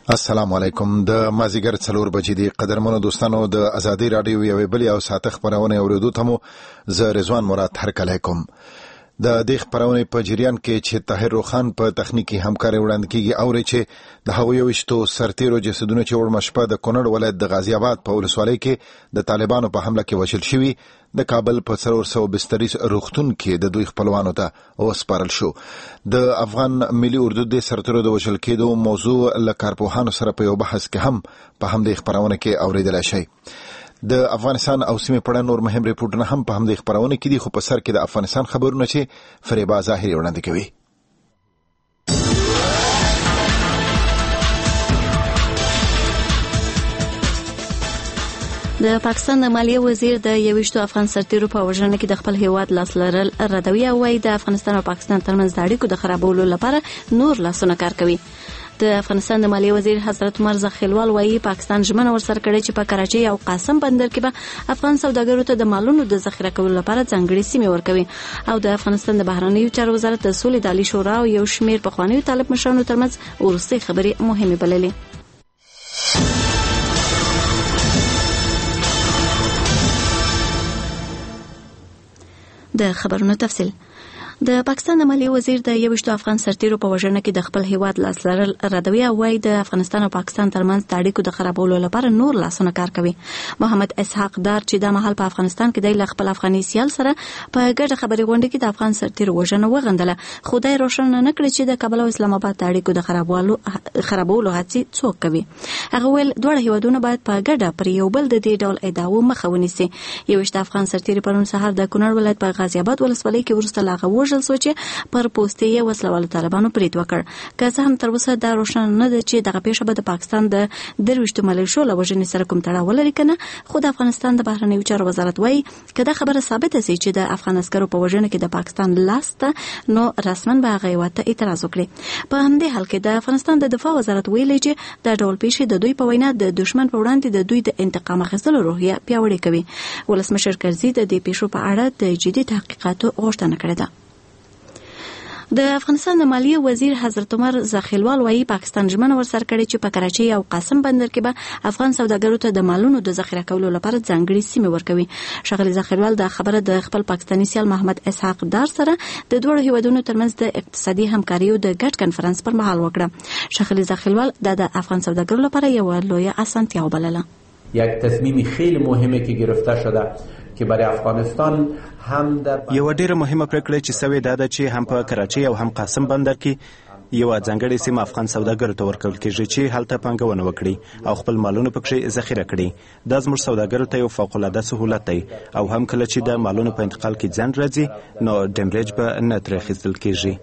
السلام علیکم. د مازیګر 4 بجې دی قدرمنو دوستانو د ازادي رادیو یو بل او ساته خبرونه اوریدو ته ز رضوان مراد هرکلی کوم. د دې خبرونه په جریان کې چې طاهر روخان په تخنیکی همکاري وړاندې کیږي او چې د هغو یوشتو سرتیرو جسدونه چې ورمشپه د کونړ ولایت د غازی آباد په ولسوالۍ کې د طالبانو په حمله کې وژل شوی د کابل په 420 روغتون کې د دوی خپلوانو ته وسپارل شو. د افغان ملي اردو د سرتیرو د وژل کېدو موضوع له کارپوهانو سره په یو بحث کې هم په همدې خبرونه کې اوریدل شي. د افغانستان او سیمې په اړه نور مهم ریپورتونه هم په همدې خبرونه کې دي، خو په سر کې د افغانستان خبرونه چې فریبا ظاهري وړاندې کوي. د پاکستان د مالیې وزیر د 21 افغان سرتیرو په وژنه کې د خپل هیواد لاس لرل ردوي او وايي د افغانستان او پاکستان ترمنځ د اړیکو د خرابولو لپاره نور لاسونه کار کوي. د افغانستان د مالیې وزیر حضرت عمر زخیلوال وايي پاکستان ژمنه ورسره کړې چې په کراچۍ او قاسم بندر کې به افغان سوداګرو ته د مالونو د ذخیره کولو لپاره ځانګړي سیمې ورکوي. او د افغانستان د بهرنیو چارو وزارت د سولې د عالی شورا او یو شمېر پخوانیو طالب مشرانو ترمنځ وروستۍ خبرې مهمه بللې. د خبرونو تفصیل. د پاکستان د مالیې وزیر د 21 افغان سرتیرو په وژنه کې د خپل هیواد لاس لرل ردوي او وايي د افغانستان او پاکستان ترمنځ د اړیکو د خرابولو لپاره نور لاسونه کار کوي. محمد اسحاق دار چې د مهال په افغانستان کې د خپل افغاني سیال سره په ګډه خبري غونډه کې د افغان سرتیرو وژنه وغندله، خدای روشن نه کړی چې د کابل او اسلام آباد د اړیکو د خرابولو هڅې څوک کوي. هغه ویل دوه هیوادونه باید په ګډه پر یو بل د دې ډول ادعاو مخه ونیسي. 21 افغان سرتیري پرون سهار د کونړ ولایت په غازی آباد ولسوالۍ کې ورسته لاغه وژل شو چې پر پوسټي وسلوالو طالبانو برید وکړ. که څه هم تر اوسه دا روښانه نه ده چې دغه پیښه به د پاکستان د 23 ملیشو له وژنې سره کوم تړاو لري کنه، خو د افغانستان د بهرنیو چارو وزارت وايي که دا خبره ثابته شي چې د افغان عسکرو په وژنه کې د پاکستان لاس ته نو رسماً به هغه هیواد ته اعتراض وکړي. په همدې حال کې د افغانستان د دفاع وزارت ویلي چې دا ډول پیښې د دوی په وینا د دشمن په وړاندې د دوی د انتقام اخیستلو روحیه پیاوړې کوي. ولسمشر کرزي د دې پیښو په اړه د جدي تحقیقاتو غوښتنه کړې ده. د افغانستان د مالیې وزیر حضرت عمر زخیلوال وايي پاکستان ژمنه ورسره کړې چې په کراچۍ او قاسم بندر کې به افغان سوداګرو ته د مالونو د ذخیره کولو لپاره ځانګړي سیمې ورکوي. ښاغلي زخیلوال دا خبره د خپل پاکستاني سیال محمد اسحاق دار سره د دوه هیوادونو ترمنځ د اقتصادي همکاریو د ګډ کنفرانس پر مهال وکړه. ښاغلي زخیلوال د افغان سوداګرو لپاره یو لویه اسانتیا وبلله. یک تصمیم خیلی مهمه که گرفته شده که برای افغانستان هم در یو ډیره مهمه پریکړه چې سوي ده چې هم په کراچۍ او هم قاسم بندر کې یو ځانګړی سیمه افغان سوداګرو ته ورکول کېږي چې هلته پانګونه وکړي او خپل مالونه پکې ذخیره کړي. دا زموږ سوداګرو ته یو فوق العاده سهولت دی او هم کله چې د مالونو په انتقال کې ځنډ راځي نو ډیمریج به نه ترې اخیستل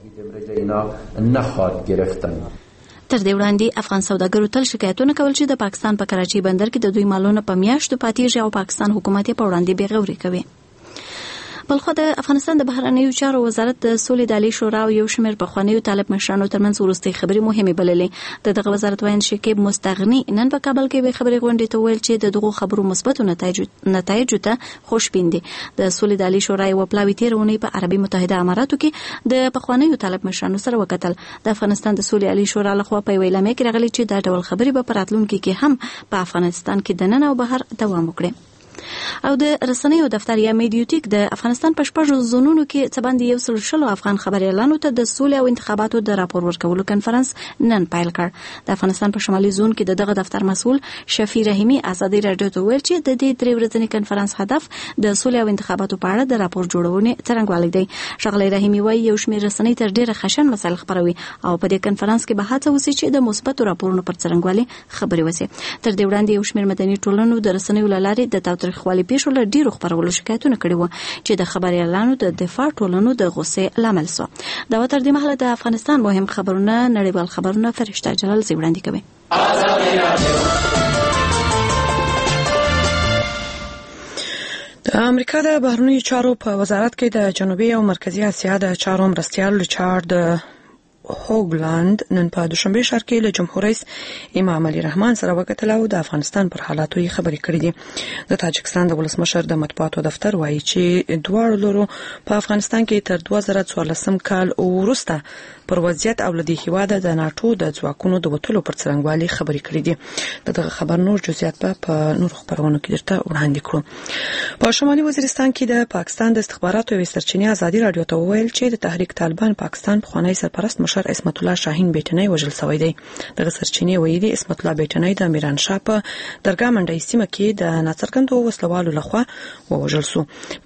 کېږي. نه خواهد گرفتن. تر دې وړاندې افغان سوداګرو تل شکایتونه کول چې د پاکستان په کراچۍ بندر کې د دوی مالونه په میاشتو پاتېږي او پاکستان حکومت یې په وړاندې بېغوري کوي. بلخو د افغانستان د بهرنیو چارو وزارت د سولې د عالی شورا او یو شمېر پخوانیو طالب مشرانو ترمنځ وروستۍ خبرې مهمې بللې. د دغه وزارت وایي شکیب مستغني نن په کابل کې به خبرې غونډې ته ویل چې د دغو خبرو مثبت نتایج ته خوشبین دي. د سولې د عالی شورا یو پلاوی تیرونی په عربي متحده اماراتو کې د پخوانیو طالب مشرانو سره وکتل. د افغانستان د سولې عالی شورا لخوا په ویلامه کې راغلي چې دا ډول خبرې به په راتلونکي کې هم په افغانستان کې د نن او بهر دوام وکړي. او د رسنیو دفتر یا میډیوټیک د افغانستان په شپږ زونونو کې څه باندې 100 افغان خبريالانو ته د سولې او انتخاباتو د راپور ورکولو کنفرانس نن پیل کړ. د افغانستان په شمالي زون کې دغه دفتر مسؤل شفیع رحیمی ازادي رادیو ته ویل چې د دې 3 ورځنی کنفرانس هدف د سولې او انتخاباتو په اړه د راپور جوړونې څرنګوالی دی. ښاغلی رحیمی وايي یو شمېر رسنۍ تر ډیره خشن مسایل خبروي او په دې کنفرانس کې به هڅه وشي چې د مثبتو راپورونو پر څرنګوالي خبرې وشي. تر دې وړاندې یو شمېر مدني ټولنو د رسنیو لارې د تاوتریخوالي پیښو له ډیرو خبرولو شکایتونه کړي وو چې د خبريالانو د دفاع ټولنو د غوسې لامل شو. دا تر دې مهاله د افغانستان مهم خبرونه نړیوال خبرونه فرشته جلال زی وړاندې کوي. د امریکا د بهرنیو چارو په وزارت کې د جنوبي او مرکزی اسیا د چارو مرستیال ریچارډ هوګلاند نن په دوشنبه ښار کې له جمهور رئیس امام علي رحمان سره وکتل او د افغانستان پر حالاتو یې خبرې کړې دي. د تاجکستان د ولسمشر د مطبوعاتو دفتر وایي چې دواړو لورو په افغانستان کې تر 2014 کال وروسته پر وضعیت او لدی هیواده د ناتو د ځواکونو د وټلو پر څرنګوالي خبرې کړې دي. دغه خبر نور جزئیات په نور خبرونو کې درته وړاندې کړو. په شمالي وزیرستان کې د پاکستان د استخباراتو یو سرچینه ازادي رادیو ته وویل چې د تحریک طالبان پاکستان پخوانی سرپرست مشر اسمت الله شاهین بیٹنی وژل شوی دی. دغه سرچینه ویلي اسمت الله بیٹنی د میران شاه په درګا منډي سیمه کې د ناڅرګندو وسلوالو لخوا ووژل شو.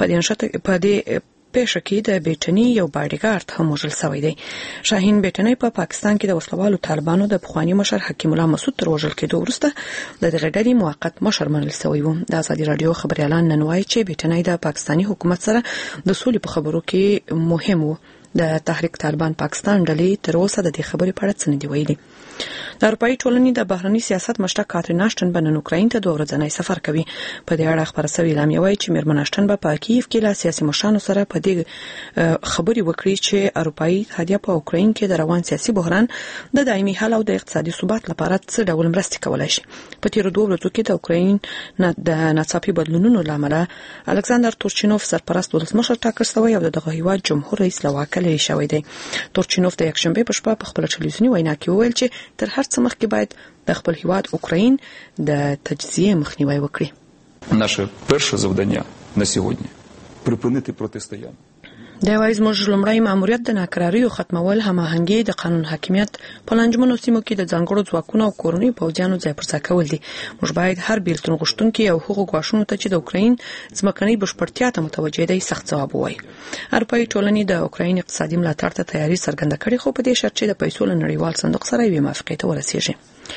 په دې پیښه کې د بیٹنی یو باډیګارد هم وژل شوی دی. شاهین بیٹنی په پاکستان کې د وسلوالو طالبانو د پخوانی مشر حکیم الله مسعود تر وژل کېدو وروسته د دغه ډلې موقت مشر منل شوی و. د ازادي رادیو خبريالان نن وایي چې بیٹنی د پاکستانی حکومت سره د سولې په خبرو کې مهم و. د تحریک طالبان پاکستان ډلې تر اوسه د دې خبرې په اړه څه نه دی ویلي. د اروپאי ټولنې د بهرنی سیاست مشر کاترین اشټن بنن اوکراین ته 2 ورځنی سفر کوي. په دې اړه خبر شوی اعلان یوي چې میرمن اشټن په کیف کې له سیاسي مشرانو سره په دې خبري وکړي چې اروپאי اتحادیه په اوکراین کې د روان سیاسي بحران د دایمي حل او د اقتصادي ثبات لپاره څه ډول مرستې کولای شي. په تیر 2 ورځو کې د اوکراین د ناڅاپي بدلونونو لامل الکساندر تورچینوف سرپرست ولسمشر ټاکل شوی او دغه هیواد جمهور رئیس لواکل شوی دی. تورچینوف د یکشنبه په شپه په خپل ټلویزیونی وینا کې وویل چې تر هر څه مخکې باید د خپل هیواد اوکراین د تجزیه مخنیوي وکړي. Наше перше завдання на сьогодні припинити протистояння. د وایز موږ لومړی ماموریت د ناکراریو ختمول، هماهنګي، د قانون حاکمیت په لنجمنو سیمو کې د ځانګړو ځواکونو او کورنۍ پوځیانو ځای پر ځای کول دي. موږ باید هر بیلتون غوښتونکي او هغو ګواښونو ته چې د اوکراین ځمکنۍ بشپړتیا ته متوجه دی سخت ځواب ووایي. اروپאי ټولنې د اوکراین اقتصادي ملاتړ ته تیاری څرګنده کړې، خو په دې شرط چې د پیسو له نړیوال صندوق سره یوې موافقې ته ورسیږي.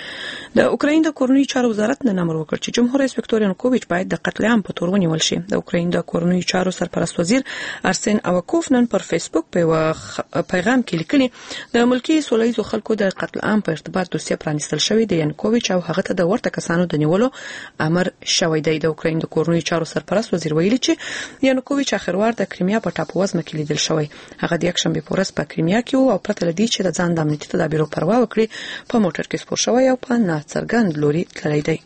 د اوکراین د کورنۍ چارو وزارت نن امر وکړ چې جمهور رئیس ویکتور ینوکوویچ باید د قتل عام په تور ونیول شي. د اوکراین د کورنۍ چارو سرپرست وزیر ارسن اوکوف نن پر فیسبوک په پیغام کې لیکلي د ملکی سولهییزو خلکو د قتل عام په ارتباط دوسیه پرانیستل شوې د ینوکوویچ او هغه ته د ورته کسانو د نیولو امر شوی دی. د اوکراین د کورنۍ چارو سرپرست وزیر ویلي چې ینوکوویچ اخروار د کریمیا په ټاپووزمه کې لیدل شوی. هغه د یکشنبه په ورځ په کریمیا کې او پرته لدی چې د ځان د امنیتي تدابیرو پروا وکړي په موټر کې سپور شوی او په ناڅرګند لوري تللی دی.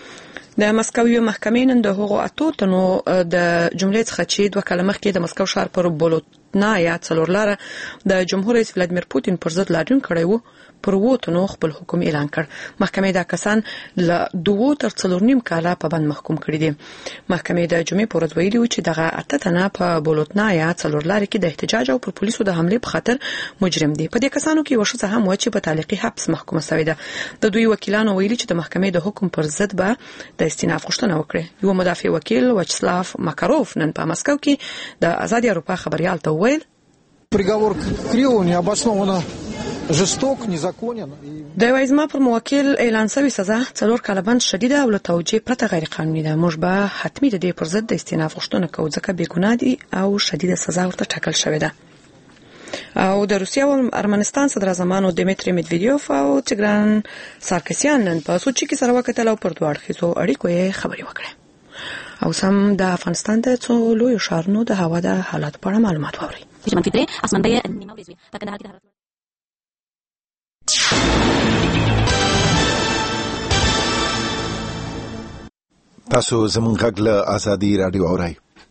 د مسکو یو محکمې نن د هغو 8 تنو د جملې څخه چې 2 کاله مخکې د مسکو ښار پر بولوتنایا څلورلاره د جمهور رئیس ولادیمیر پوتین پر ضد لاریون کړی وو، پر 2 تنو خپل حکم اعلان کړ. محکمې دا کسان له 2 تر 4.5 کاله په بند محکوم کړي دي. محکمې د جمعې په ورځ ویلي و چې دغه 8 تنه په بولوتنایا څلورلاره کې د احتجاج او پر پولیسو د حمله په خاطر مجرم دي. په دې کسانو کې یو شخص هم و چې په تعلیقي حبس محکومه شوی ده. د دوی وکیلانو ویلي چې د محکمې د حکم پر ضد به د استئناف غوښتنه وکړي. یو مدافع وکیل وچسلاف ماکاروف نن په مسکو کې د آزادي اروپا خبريال ته وویل приговор Крилу необоснованно жесток, незаконен. د وایزما پر موکل اعلان شوی سزا 4 کاله بند شدیده او له توجیه پرته غیر قانوني ده. موږ به حتمی د دې پر ضد د استئناف غوښتنه کوو ځکه بې ګناه دي او شدیده سزا ورته ټاکل شوې ده. او د روسیا او ارمنستان صدر اعظمانو دیمیتری میدویدیوف او تیګران سارکسیان نن په سوچي کې سره وکتل او پر دوه اړخیزو اړیکو یې خبرې وکړې. او سم د افغانستان د څو لوی ښارونو د هوا د حالات په اړه معلومات واوري. چې منفي 3 اسمان به نیمه ورځ وي. په کندهار کې حالات تاسو زموږ غږ له آزادي رادیو اورئ.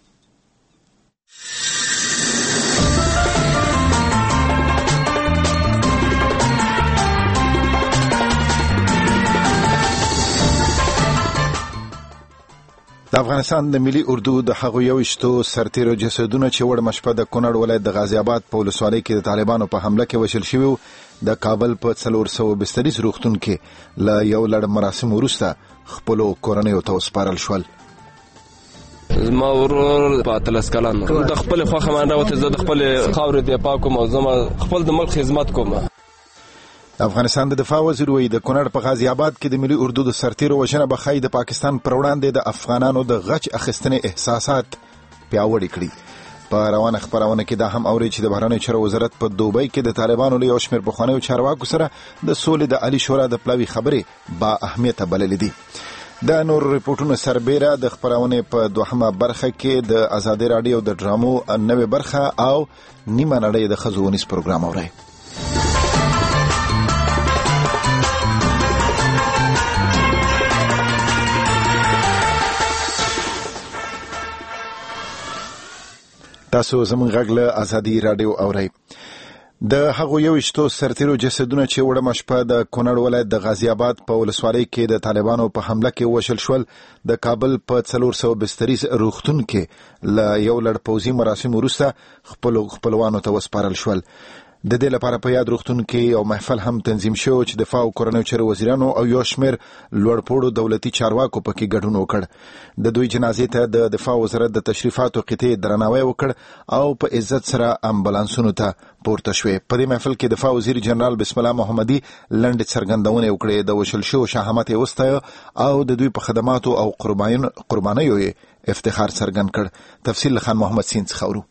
د افغانستان د ملي اردو د هغو 21 سرتیرو جسدونه چې وړ مشپه د کونړ ولایت د غازی آباد په ولسوالۍ کې د طالبانو په حمله کې وشل شوی د کابل په 400 بستریز روغتون کې له یو لړ مراسم وروسته خپل کورنۍ ته وسپارل شول. ما ورور په تلس کلان د خپل خو خمانه وته د خپل خاور دی پاکوم او زما خپل د ملک خدمت کوم. افغانستان د دفاع وزیر وی د کونړ په غازی آباد کې د ملي اردو د سرتیرو وژنه بخای د پاکستان پر وړاندې د افغانانو د غچ اخیستنې احساسات پیاوړي کړي. په روانه خبرونه کې دا هم اوري چې د بهرنیو چارو وزارت په دوبۍ کې د طالبانو له یو شمېر پخوانیو چارواکو سره د سولې د عالی شورا د پلاوي خبرې با اهمیت بللې دي. دا نور ریپورتونه سربېره د خبرونه په دوهمه برخه کې د آزادي رادیو د ډرامو نوې برخه او نیمه نړۍ د خزونیس پروګرام اوري. تاسو زموږ غږ له ازادي رادیو اورئ. د هغو 21 سرتیرو جسدونه چې وړمه شپه د کونړ ولایت د غازی آباد په ولسوالۍ کې د طالبانو په حمله کې وشل شول، د کابل په 400 بستریز روغتون کې له یو لړ پوځي مراسم وروسته خپلوانو ته وسپارل شول. د دې لپاره په یاد روغتون کې یو محفل هم تنظیم شو چې دفاع او کورنیو چارو وزیرانو او یو شمېر لوړپوړو دولتي چارواکو پکې ګډون وکړ. د دوی جنازې ته د دفاع وزارت د تشریفاتو قطعې درناوی وکړ او په عزت سره امبولانسونو ته پورته شوې. په دې محفل کې دفاع وزیر جنرال بسم الله محمدي لنډې څرګندونې وکړې، د وشل شوو شهامت یې وستایه او د دوی په خدماتو او قربانیو یې افتخار څرګند کړ. تفصیل له خان محمد سین څخه اورو.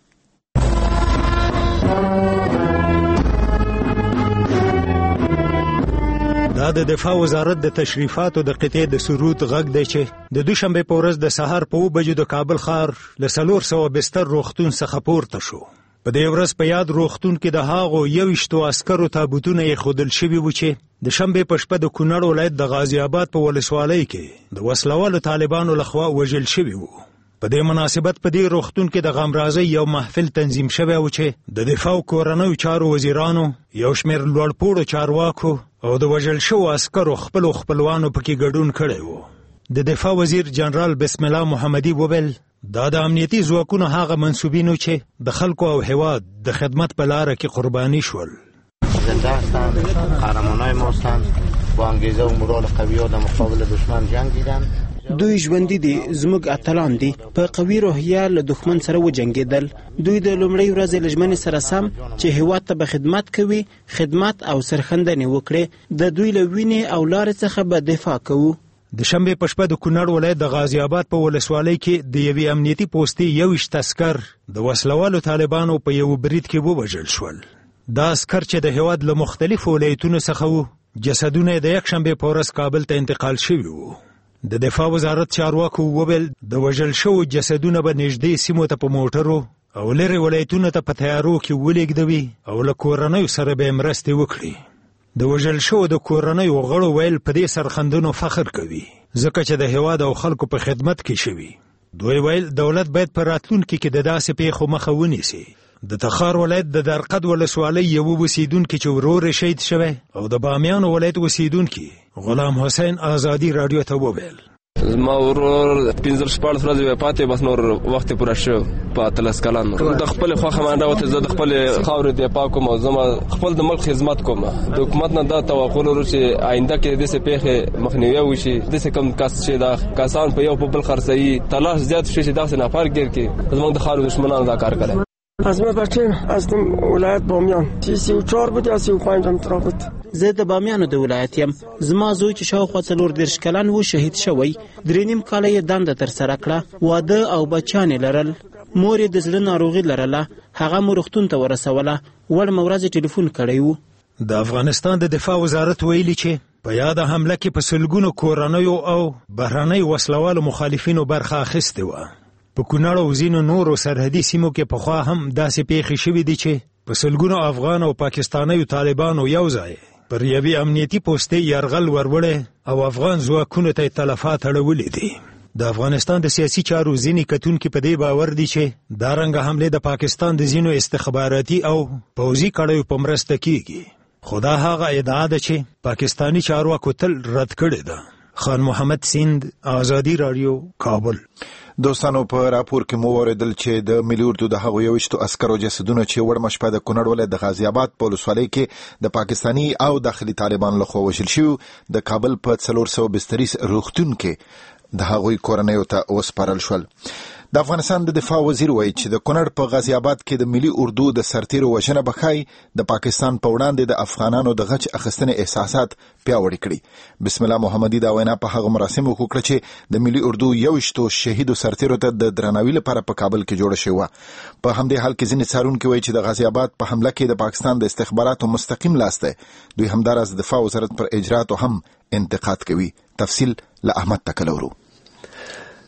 دا د دفاع وزارت د تشریفاتو د قطعې د سرود غږ دی چې د دوشنبه په ورځ د سهار په 2 بجو د کابل ښار له 400 بستر روغتون څخه پورته شو. په دې ورځ په یاد روغتون کې د هاغو 21 عسکرو تابوتونه یې خودل شوي و چې د شنبه په شپه د کونړ ولایت د غازی آباد په ولسوالۍ کې د وسلوالو طالبانو لخوا وژل شوي وو. په دې مناسبت په دې روغتون کې د غمرازۍ یو محفل تنظیم شوی و چې د دفاع کورنیو چارو وزیرانو، یو شمېر لوړپوړو چارواکو او د وژل شوو عسکرو خپلوانو پکې ګډون کړی و. د دفاع وزیر جنرال بسم الله محمدي وویل دا د امنیتي ځواکونو هغه منسوبینو چې د خلکو او هیواد د خدمت په لاره کې قرباني شول. زنده هستند، قهرمانای ما هستند، با انگیزه و مورال قوی در مقابل دشمن جنگیدند. دوی ژوندي دي، زموږ اتلان دي، په قوي روحیه له دښمن سره وجنګېدل. دوی د لومړۍ ورځې له ژمنې سره سم چې هیواد ته به خدمت کوي، خدمت او سرښندنې وکړي. د دوی له وینې او لارې څخه به دفاع کوو. د شنبې په شپه د کونړ ولایت د غازی آباد په ولسوالۍ کې د یوې امنیتي پوستې 21 عسکر د وسلوالو طالبانو په یو برید کې ووژل شول. دا عسکر چې د هیواد له مختلفو ولایتونو څخه وو، جسدونه د یکشنبې په ورځ کابل ته انتقال شوي وو. د دفاع وزارت چارواکو وویل د وژل شوو جسدونه به نږدې سیمو ته په موټرو او لرې ولایتونو ته په تیارو کې ولېږدوي او له کورنیو سره به یې مرستې وکړي. د وژل شوو د کورنیو غړو ویل په دې سرښندنو فخر کوي ځکه چې د هیواد او خلکو په خدمت کې شوي. دوی ویل دولت باید په راتلونکي کې د داسې پیښو مخه ونیسي. د تخار ولایت د درقد ولسوالۍ یو اوسیدونکی چې ورور شهید شوی او د بامیان ولایت اوسیدونکی غلام حسین ازادي رادیو ته وویل ما ورور 15 ورځې پاتې بس نور وخت پوره شو په تلس کلان د خپل خوخه منډه وته زه د خپل خاور دی پاکوم او زما خپل د ملک خدمت کوم. د حکومت نه دا توقع لرو چې آینده کې د څه پیښه مخنیوي وشي، د څه کم کس چې دا کسان په یو په بل خرڅي تلاش زیات شي چې دا څه نفر ګر کې زموږ د خارو دشمنانو دا کار کړي. از ما بچه از ولایت بامیان 34 بود یا 35 هم ترا بود. زه د بامیانو د ولایت یم. زما زوی چې شاوخوا 40 کلن و شهید شوی. 3.5 کاله یې دنده ترسره کړه، واده او بچیان لرل. مور یې د زړه ناروغي لرله، هغه مو روغتون ته ورسوله. وړمه ورځ ټلیفون کړی و. د افغانستان د دفاع وزارت ویلي چې په یاده حمله کې په سلګونو کورنیو او بهرنۍ وسلوالو مخالفینو برخه اخیستې وه. په کونړ او ځینو نورو سرحدي سیمو کې پخوا هم داسې پیښې شوې دي چې په سلګونو افغان او پاکستانیو طالبانو یو ځای پر یوې امنیتي پوستې یرغل وروړی او افغان ځواکونو ته تلفات اړولي دي. د افغانستان د سیاسي چارو ځینې کتونکي په دې باور دي چې دارنګه حملې د پاکستان د ځینو استخباراتي او پوځي کړیو په مرسته کیږي. خو دا هغه ادعا ده چې پاکستانی چارواکو تل رد کړې ده. خان محمد سیند، آزادي رادیو، کابل. دوستانو په راپور کې مو اوریدل چې د ملي اردو د هغو 21 عسکرو جسدونه چې وړمه شپه د کونړ ولایت د غازی آباد په ولسوالۍ کې د پاکستانی او داخلي طالبانو لخوا وژل شوي، د کابل په 400 بستریز روغتون کې د هغوی کورنیو ته وسپارل شول. د افغانستان د دفاع وزیر وایي چې د کونړ په غازی آباد کې د ملي اردو د سرتیرو وژنه بخای د پاکستان په وړاندې د افغانانو د غچ اخیستنې احساسات پیاوړي کړي. بسم الله محمدي دا وینا په هغه مراسمو وکړه چې د ملي اردو 21 شهیدو سرتیرو ته د درناوي لپاره په کابل کې جوړه شوې وه. په همدې حال کې ځینې څارونکي وایي چې د غازی آباد په حمله کې د پاکستان د استخباراتو مستقیم لاس دی. دوی همداراز د دفاع وزارت پر اجراتو هم انتقاد کوي. تفصیل له احمد تکلورو.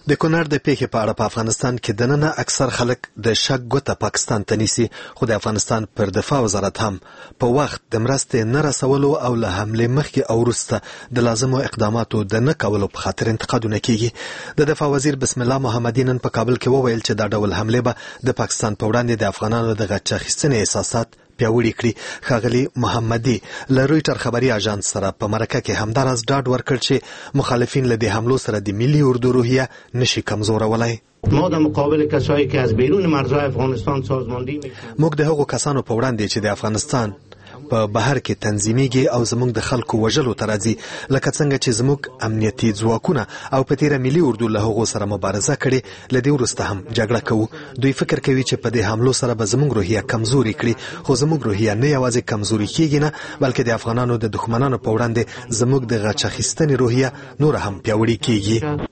د کونړ د پیښې په اړه په افغانستان کې دننه اکثر خلک د شک ګوته پاکستان ته نیسي، خو د افغانستان پر دفاع وزارت هم په وخت د مرستې نه رسولو او له حملې مخکې او وروسته د لازمو اقداماتو د نه کولو په خاطر انتقادونه کیږي. د دفاع وزیر بسم الله محمدي نن په کابل کې وویل چې دا ډول حملې به د پاکستان په وړاندې د افغانانو د غچ اخیستنې احساسات پیاوړي کړي. ښاغلي محمدي له رویټر خبري اژانس سره په مرکه کې همداراز ډاډ ورکړ چې مخالفین له دې حملو سره د ملي اردو روحیه نشي کمزورولای. ما در مقابل کسایی که از بیرون مرزهای افغانستان سازماندهی میکنند، موږ د هغو کسانو په وړاندې چې د افغانستان په بهر کې تنظیمیږي او زموږ د خلکو وژلو ته راځي، لکه څنګه چې زموږ امنیتي ځواکونه او په تیره ملي اردو له هغو سره مبارزه کړې، له دې وروسته هم جګړه کوو. دوی فکر کوي چې په دې حملو سره به زموږ روحیه کمزوري کړي، خو زموږ روحیه نه یوازې کمزوري کیږي نه، بلکې د افغانانو د دښمنانو په وړاندې زموږ د غچ اخیستنې روحیه نور هم پیاوړې کیږي.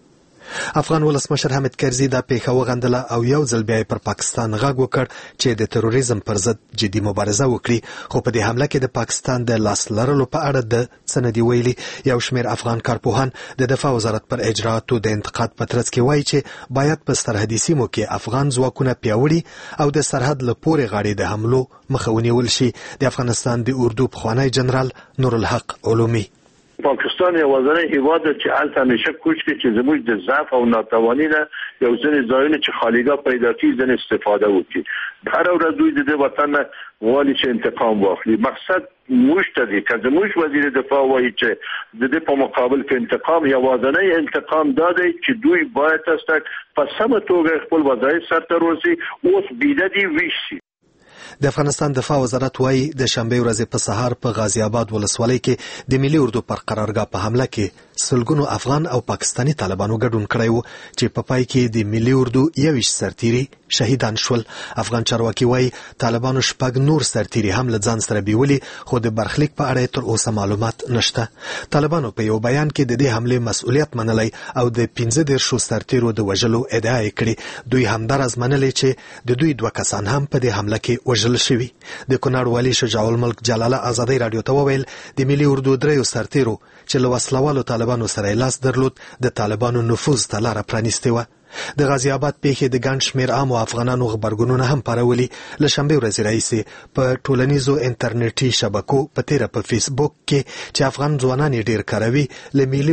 افغان ولسمشر حامد کرزي دا پیښه وغندله او یو ځل بیا پر پاکستان غږ وکړ چې د تروریزم پر ضد جدي مبارزه وکړي، خو په دې حمله کې د پاکستان د لاس لرلو په اړه د څه نه دي ویلي. یو شمېر افغان کارپوهان د دفاع وزارت پر اجرااتو د انتقاد په ترڅ کې وایي چې باید په سرحدي سیمو کې افغان ځواکونه پیاوړي او د سرحد له پورې غاړې د حملو مخه ونیول شي. د افغانستان د اردو پخوانی جنرال نورالحق علومي: پاکستان یوازینی هیواد چې هلته همیشه کوشش کوي چې زموږ د ضعف او ناتوانی نه یو ځینې ځایونه چې خالیګاه پیدا کړي ځینې استفاده وکړي. هر ورځ دوی د دې وطن غواړي چې انتقام واخلي. مقصد موږ ته دی که زموږ وزیر دفاع وایي چې د دې په مقابل کې انتقام یوازینی انتقام دا دی چې دوی باید په سمه توګه خپل وظایف سرته ورسوي، اوس بیده دي ویښ شي. د افغانستان دفاع وزارت وایي د شنبې ورځې په سهار په غازی آباد ولسوالۍ کې د ملي اردو پر قرارګاه په حمله کې سلګونو افغان او پاکستانی طالبانو ګډون کړی و چې په پای کې د ملي اردو 21 سرتیري شهیدان شول. افغان چارواکي وایي طالبانو 6 نور سرتیري هم له ځان سره بیولي، خو د برخلیک په اړه تر اوسه معلومات نشته. طالبانو په یو بیان کې د دې حملې مسؤلیت منلی او د 15 سرتیرو د وژلو ادعا یې کړې. دوی همداراز منلي چې د دوی 2 کسان هم په دې حمله کې وژل شوي. د کونړ والي شجاع الملک جلاله ازادي رادیو ته وویل د ملي اردو 3 سرتیرو چې له وسلوالو طالبانو سره لاس درلود د طالبانو نفوذ ته لاره پرانیستې وه. د غازی آباد پیښې د ګڼ شمېر عامو افغانانو غبرګونونه هم پارولي. له شنبې ورځې راهیسې په ټولنیزو انټرنیټي شبکو په تیره په فیسبوک کې چې افغان ځوانان یې ډېر کاروي له ملي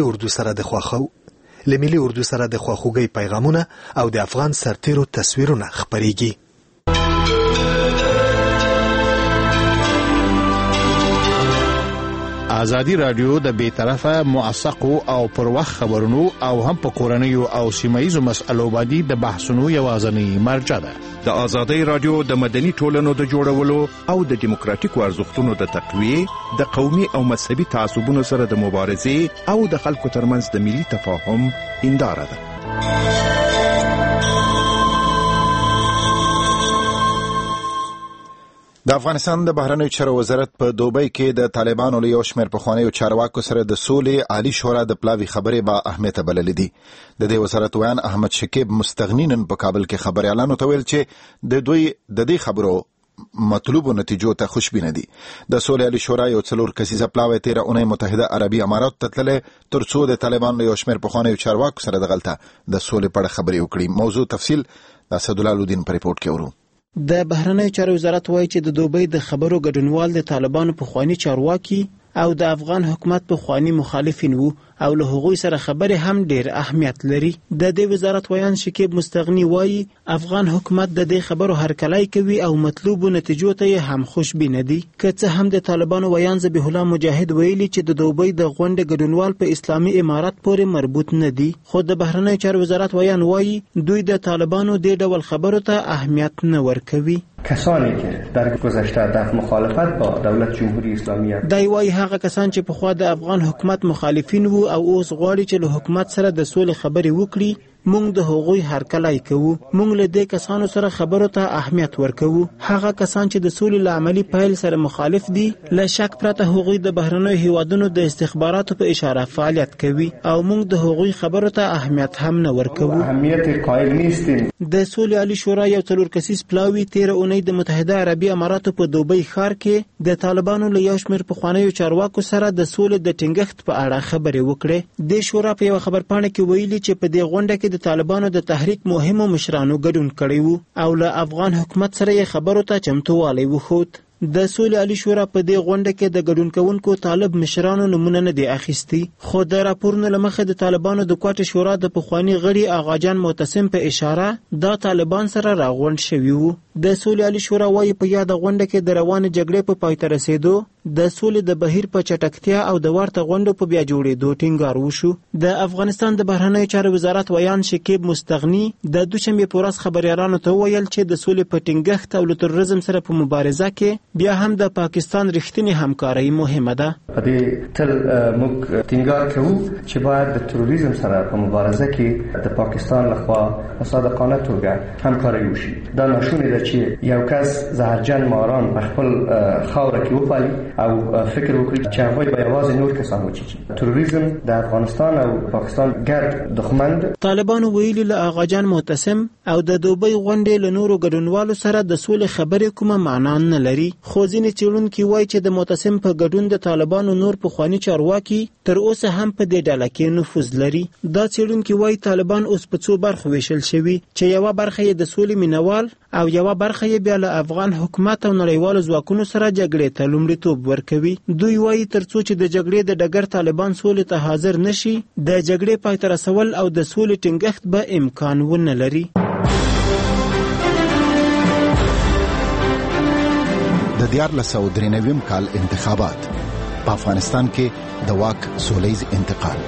اردو سره د خواخوږۍ پیغامونه او د افغان سرتیرو تصویرونه خپریږي. ازادي رادیو د بیطرفه موثقو او پر وخت خبرونو او هم په کورنیو او سیمایي مسألو باندې د بحثونو یوازینی مرجع ده. د ازادي رادیو د مدني ټولنو د جوړولو او د دیموکراتیکو ارزښتونو د تقویه، د قومي او مذهبي تعصبونو سره د مبارزې او د خلکو ترمنځ د ملي تفاهم هنداره ده. د افغانستان د بهرنیو چارو وزارت په دوبۍ کې د طالبانو له یو شمېر پخوانیو چارواکو سره د سولې عالی شورا د پلاوي خبرې با اهمیت بللې دي. د دې وزارت ویان احمد شکیب مستغنی نن په کابل کې خبريالانو ته ویل چې د دوی د دې خبرو مطلوبو نتیجو ته خوشبینه دي. د سولې عالی شورا یو 4 کسیزه پلاوي 13 اونۍ متحده عربي امارات ته تللې ترڅو د طالبانو له یو شمېر پخوانیو چارواکو سره د غلطه د سولې په اړه خبرې وکړي. موضوع تفصیل د اسدالله الدین په ریپورت کې ورو. د بهرنیو چارو وزارت وایي چې د دوبۍ د خبرو ګډونوال د طالبانو پخوانی چارواکي او د افغان حکومت پخوانی مخالفین وو او له هغوی سره خبرې هم ډیر اهمیت لري. د دې وزارت ویان شکیب مستغنی وایي افغان حکومت د دې خبرو هرکلی کوي او مطلوبو نتیجو ته هم خوشبینه دي. که څه هم د طالبانو ویان ذبیح الله مجاهد ویلي چې د دوبۍ د غونډې ګډونوال په اسلامي امارات پورې مربوط نه دي، خو د بهرنیو چارو وزارت ویان وایي دوی د طالبانو دې ډول خبرو ته اهمیت نه ورکوي. کسانی که در گذشته در مخالفت با دولت جمهوری اسلامی دی وایي هغه کسان چې پخوا د افغان حکومت مخالفین وو او اوس غواړي چې له حکومت سره د سولې خبرې وکړي موږ د هغوی هرکلی کوو. موږ له دې کسانو سره خبرو ته اهمیت ورکوو. هغه کسان چې د سولې له عملي پیل سره مخالف دي، له شک پرته هغوی د بهرنیو هیوادونو د استخباراتو په اشاره فعالیت کوي او موږ د هغوی خبرو ته اهمیت هم نه ورکوو. اهمیت قائل نیستیم. د سولې عالی شورا یو 4 کسیز پلاوی 13 اونۍ د متحده عربي اماراتو په دوبۍ ښار کې د طالبانو له یو شمېر پخوانیو چارواکو سره د سولې د ټینګښت په اړه خبرې وکړې. د شورا په یو خبرپاڼه کې ویلي چې په دې غونډه کې د طالبانو د تحریک مهمو مشرانو ګډون کړی وو او له افغان حکومت سره یې خبرو ته چمتووالی وښود. د سولې عالی شورا په دې غونډه کې د ګډون کوونکو طالب مشرانو نمونه نه دي اخیستي، خو د راپورونو له مخې د طالبانو د کوټې شورا د پخواني غړي آغاجان معتصم په اشاره دا طالبان سره راغونډ شوي وو. د سولې عالی شورا وايي په یاده غونډه کې د روانې جګړې په پای ته رسېدو، د سولې د بهیر په چټکتیا او د ورته غونډو په بیا جوړېدو ټینګار وشو. د افغانستان د بهرنیو چارو وزارت ویان شکیب مستغنی د دوشنبې په ورځ خبریالانو ته وویل چې د سولې په ټینګښت او له تروریزم سره په مبارزه کې بیا هم د پاکستان رښتینی همکاري مهمه ده. په دې تل موږ ټینګار کوو چې باید د تروریزم سره په مبارزه کې د پاکستان لخوا په صادقانه توګه همکاري وشي. دا ناشونې ده چې یو کس زهرجن ماران په خپل خاوره کې وپالي او فکر وکړي چې هغوی به یوازې نور کسان وچیچي. تروریزم د افغانستان او پاکستان ګډ دښمن ده. طالبانو ویلي له آغاجان معتصم او د دوبۍ غونډې له نورو ګډونوالو سره د سولې خبرې کومه معنا نه لري، خو ځینې څېړونکي وایي چې د معتصم په ګډون د طالبانو نور پخواني چارواکي تر اوسه هم په دې ډله کې نفوذ لري. دا څېړونکي وایي طالبان اوس په څو برخو ویشل شوي چې یوه برخه یې د سولې مینوال او یوه برخه یې بیا له افغان حکومت او نړیوالو ځواکونو سره جګړې ته لومړیتوب ورکوي. دوی وایي ترڅو چې د جګړې د ډګر طالبان سولې ته حاضر نشي، د جګړې پای ته رسول او د سولې ټینګښت به امکان ونه لري. د 1993 کال انتخابات په افغانستان کې د واک سولیز انتقال.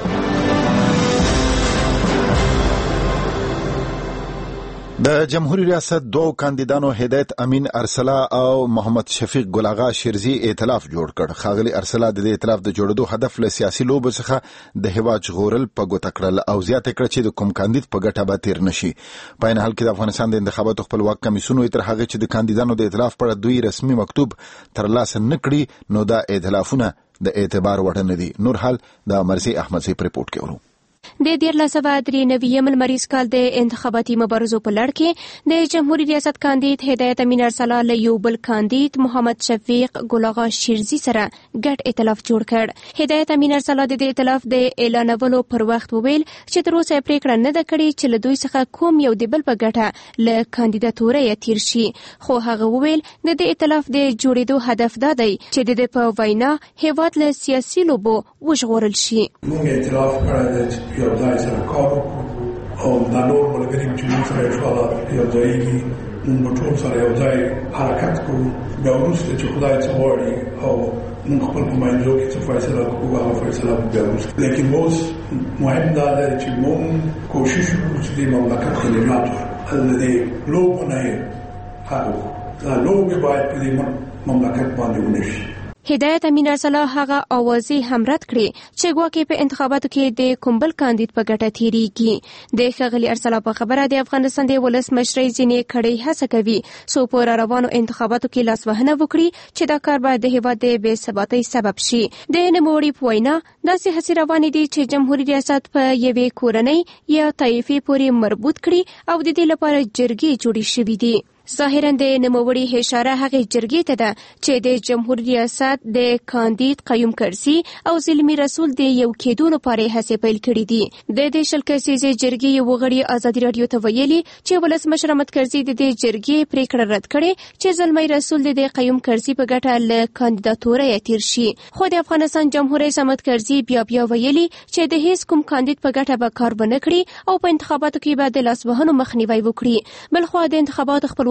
د جمهوریت ریاست دوه کاندیدانو هدایت امین ارسلا او محمد شفیق ګل آغا شیرزی ائتلاف جوړ کړ. ښاغلي ارسلا د دې ائتلاف د جوړېدو هدف له سیاسي لوبو څخه د هیواد ژغورل په ګوته کړل او زیاته کړ چې د کوم کاندید په ګټه به تیر نشي. په عین حال کې د افغانستان د انتخاباتو خپلواک کمیسیون تر هغه چې د کاندیدانو د ائتلاف پر دوی رسمي مکتوب ترلاسه نه کړي نو دا ائتلافونه د اعتبار وړ نه دي. نور حال د مرسي احمد سي رپورټ کې ورو. د 1993 لمریز کال د انتخاباتي مبارزو په لړ کې د جمهوریت ریاست کاندید هدایت امین ارسلا له یو بل کاندید محمد شفیق ګل آغا شیرزی سره ګډ ائتلاف جوړ کړ. هدایت امین ارسلا د دې ائتلاف د اعلانولو پر وخت وویل چې تر اوسه پریکړه نه ده کړې چې له دوی څخه کوم یو د بل په ګټه له کاندیداتورۍ تیر شي، خو هغه وویل د دې ائتلاف د جوړېدو هدف دا دی چې د په وینا هیواد له سیاسي لوبو وژغورل شي. موږ ائتلاف کړی یو ځای سره کار وکړو او دا نور ملګري چې موږ سره انشاءالله یو ځایږي، موږ ټول سره یو ځای حرکت کوو. بیا وروسته چې خدای څه غواړي او موږ خپل په ماینځو کې څه فیصله کوو هغه فیصله بیا وروسته. لیکن اوس مهم دا دی چې موږ کوشش وکړو چې د مملکت ته نجات ورکړو. د دې لوبو نه یې حق وکړو. دا لوبې باید په دې مملکت باندې ونه شي. هدایت امین ارسلا هغه اوازې هم رد کړې چې ګواکې په انتخاباتو کې د کومبل کاندید په ګټه تیریږي. د ښاغلي ارسلا په خبره د افغانستان د ولس مشرۍ ځینې کړۍ هڅه کوي څو په روانو انتخاباتو کې لاسوهنه وکړي چې دا کار به د هیواد د بې ثباتۍ سبب شي. د نوموړي په وینا داسې هڅې روانې دي چې جمهوریت ریاست په یوې کورنۍ یا طایفې پورې مربوط کړي او د دې لپاره جرګې جوړې شوې دي. ظاهرا د نوموړي اشاره هغه جرګې ته ده چې د جمهوریت ریاست د کاندید قیوم کرزي او زلمی رسول د یو کېدو لپاره هڅې پیل کړې دي. د دې شل کسیزې جرګې یو غړي ازادي رادیو ته ویلي چې ولسمشر احمد کرزي د دې جرګې پریکړه رد کړې چې زلمی رسول د قیوم کرزي په ګټه له کاندیداتورۍ تیر شي. خو د افغانستان جمهور رئیس احمد کرزي بیا ویلي چې د هیڅ کوم کاندید په ګټه به کار ونه کړي او په انتخاباتو کې به د لاسوهنو مخنیوي وکړي. بلخو د انتخاباتو خپلواک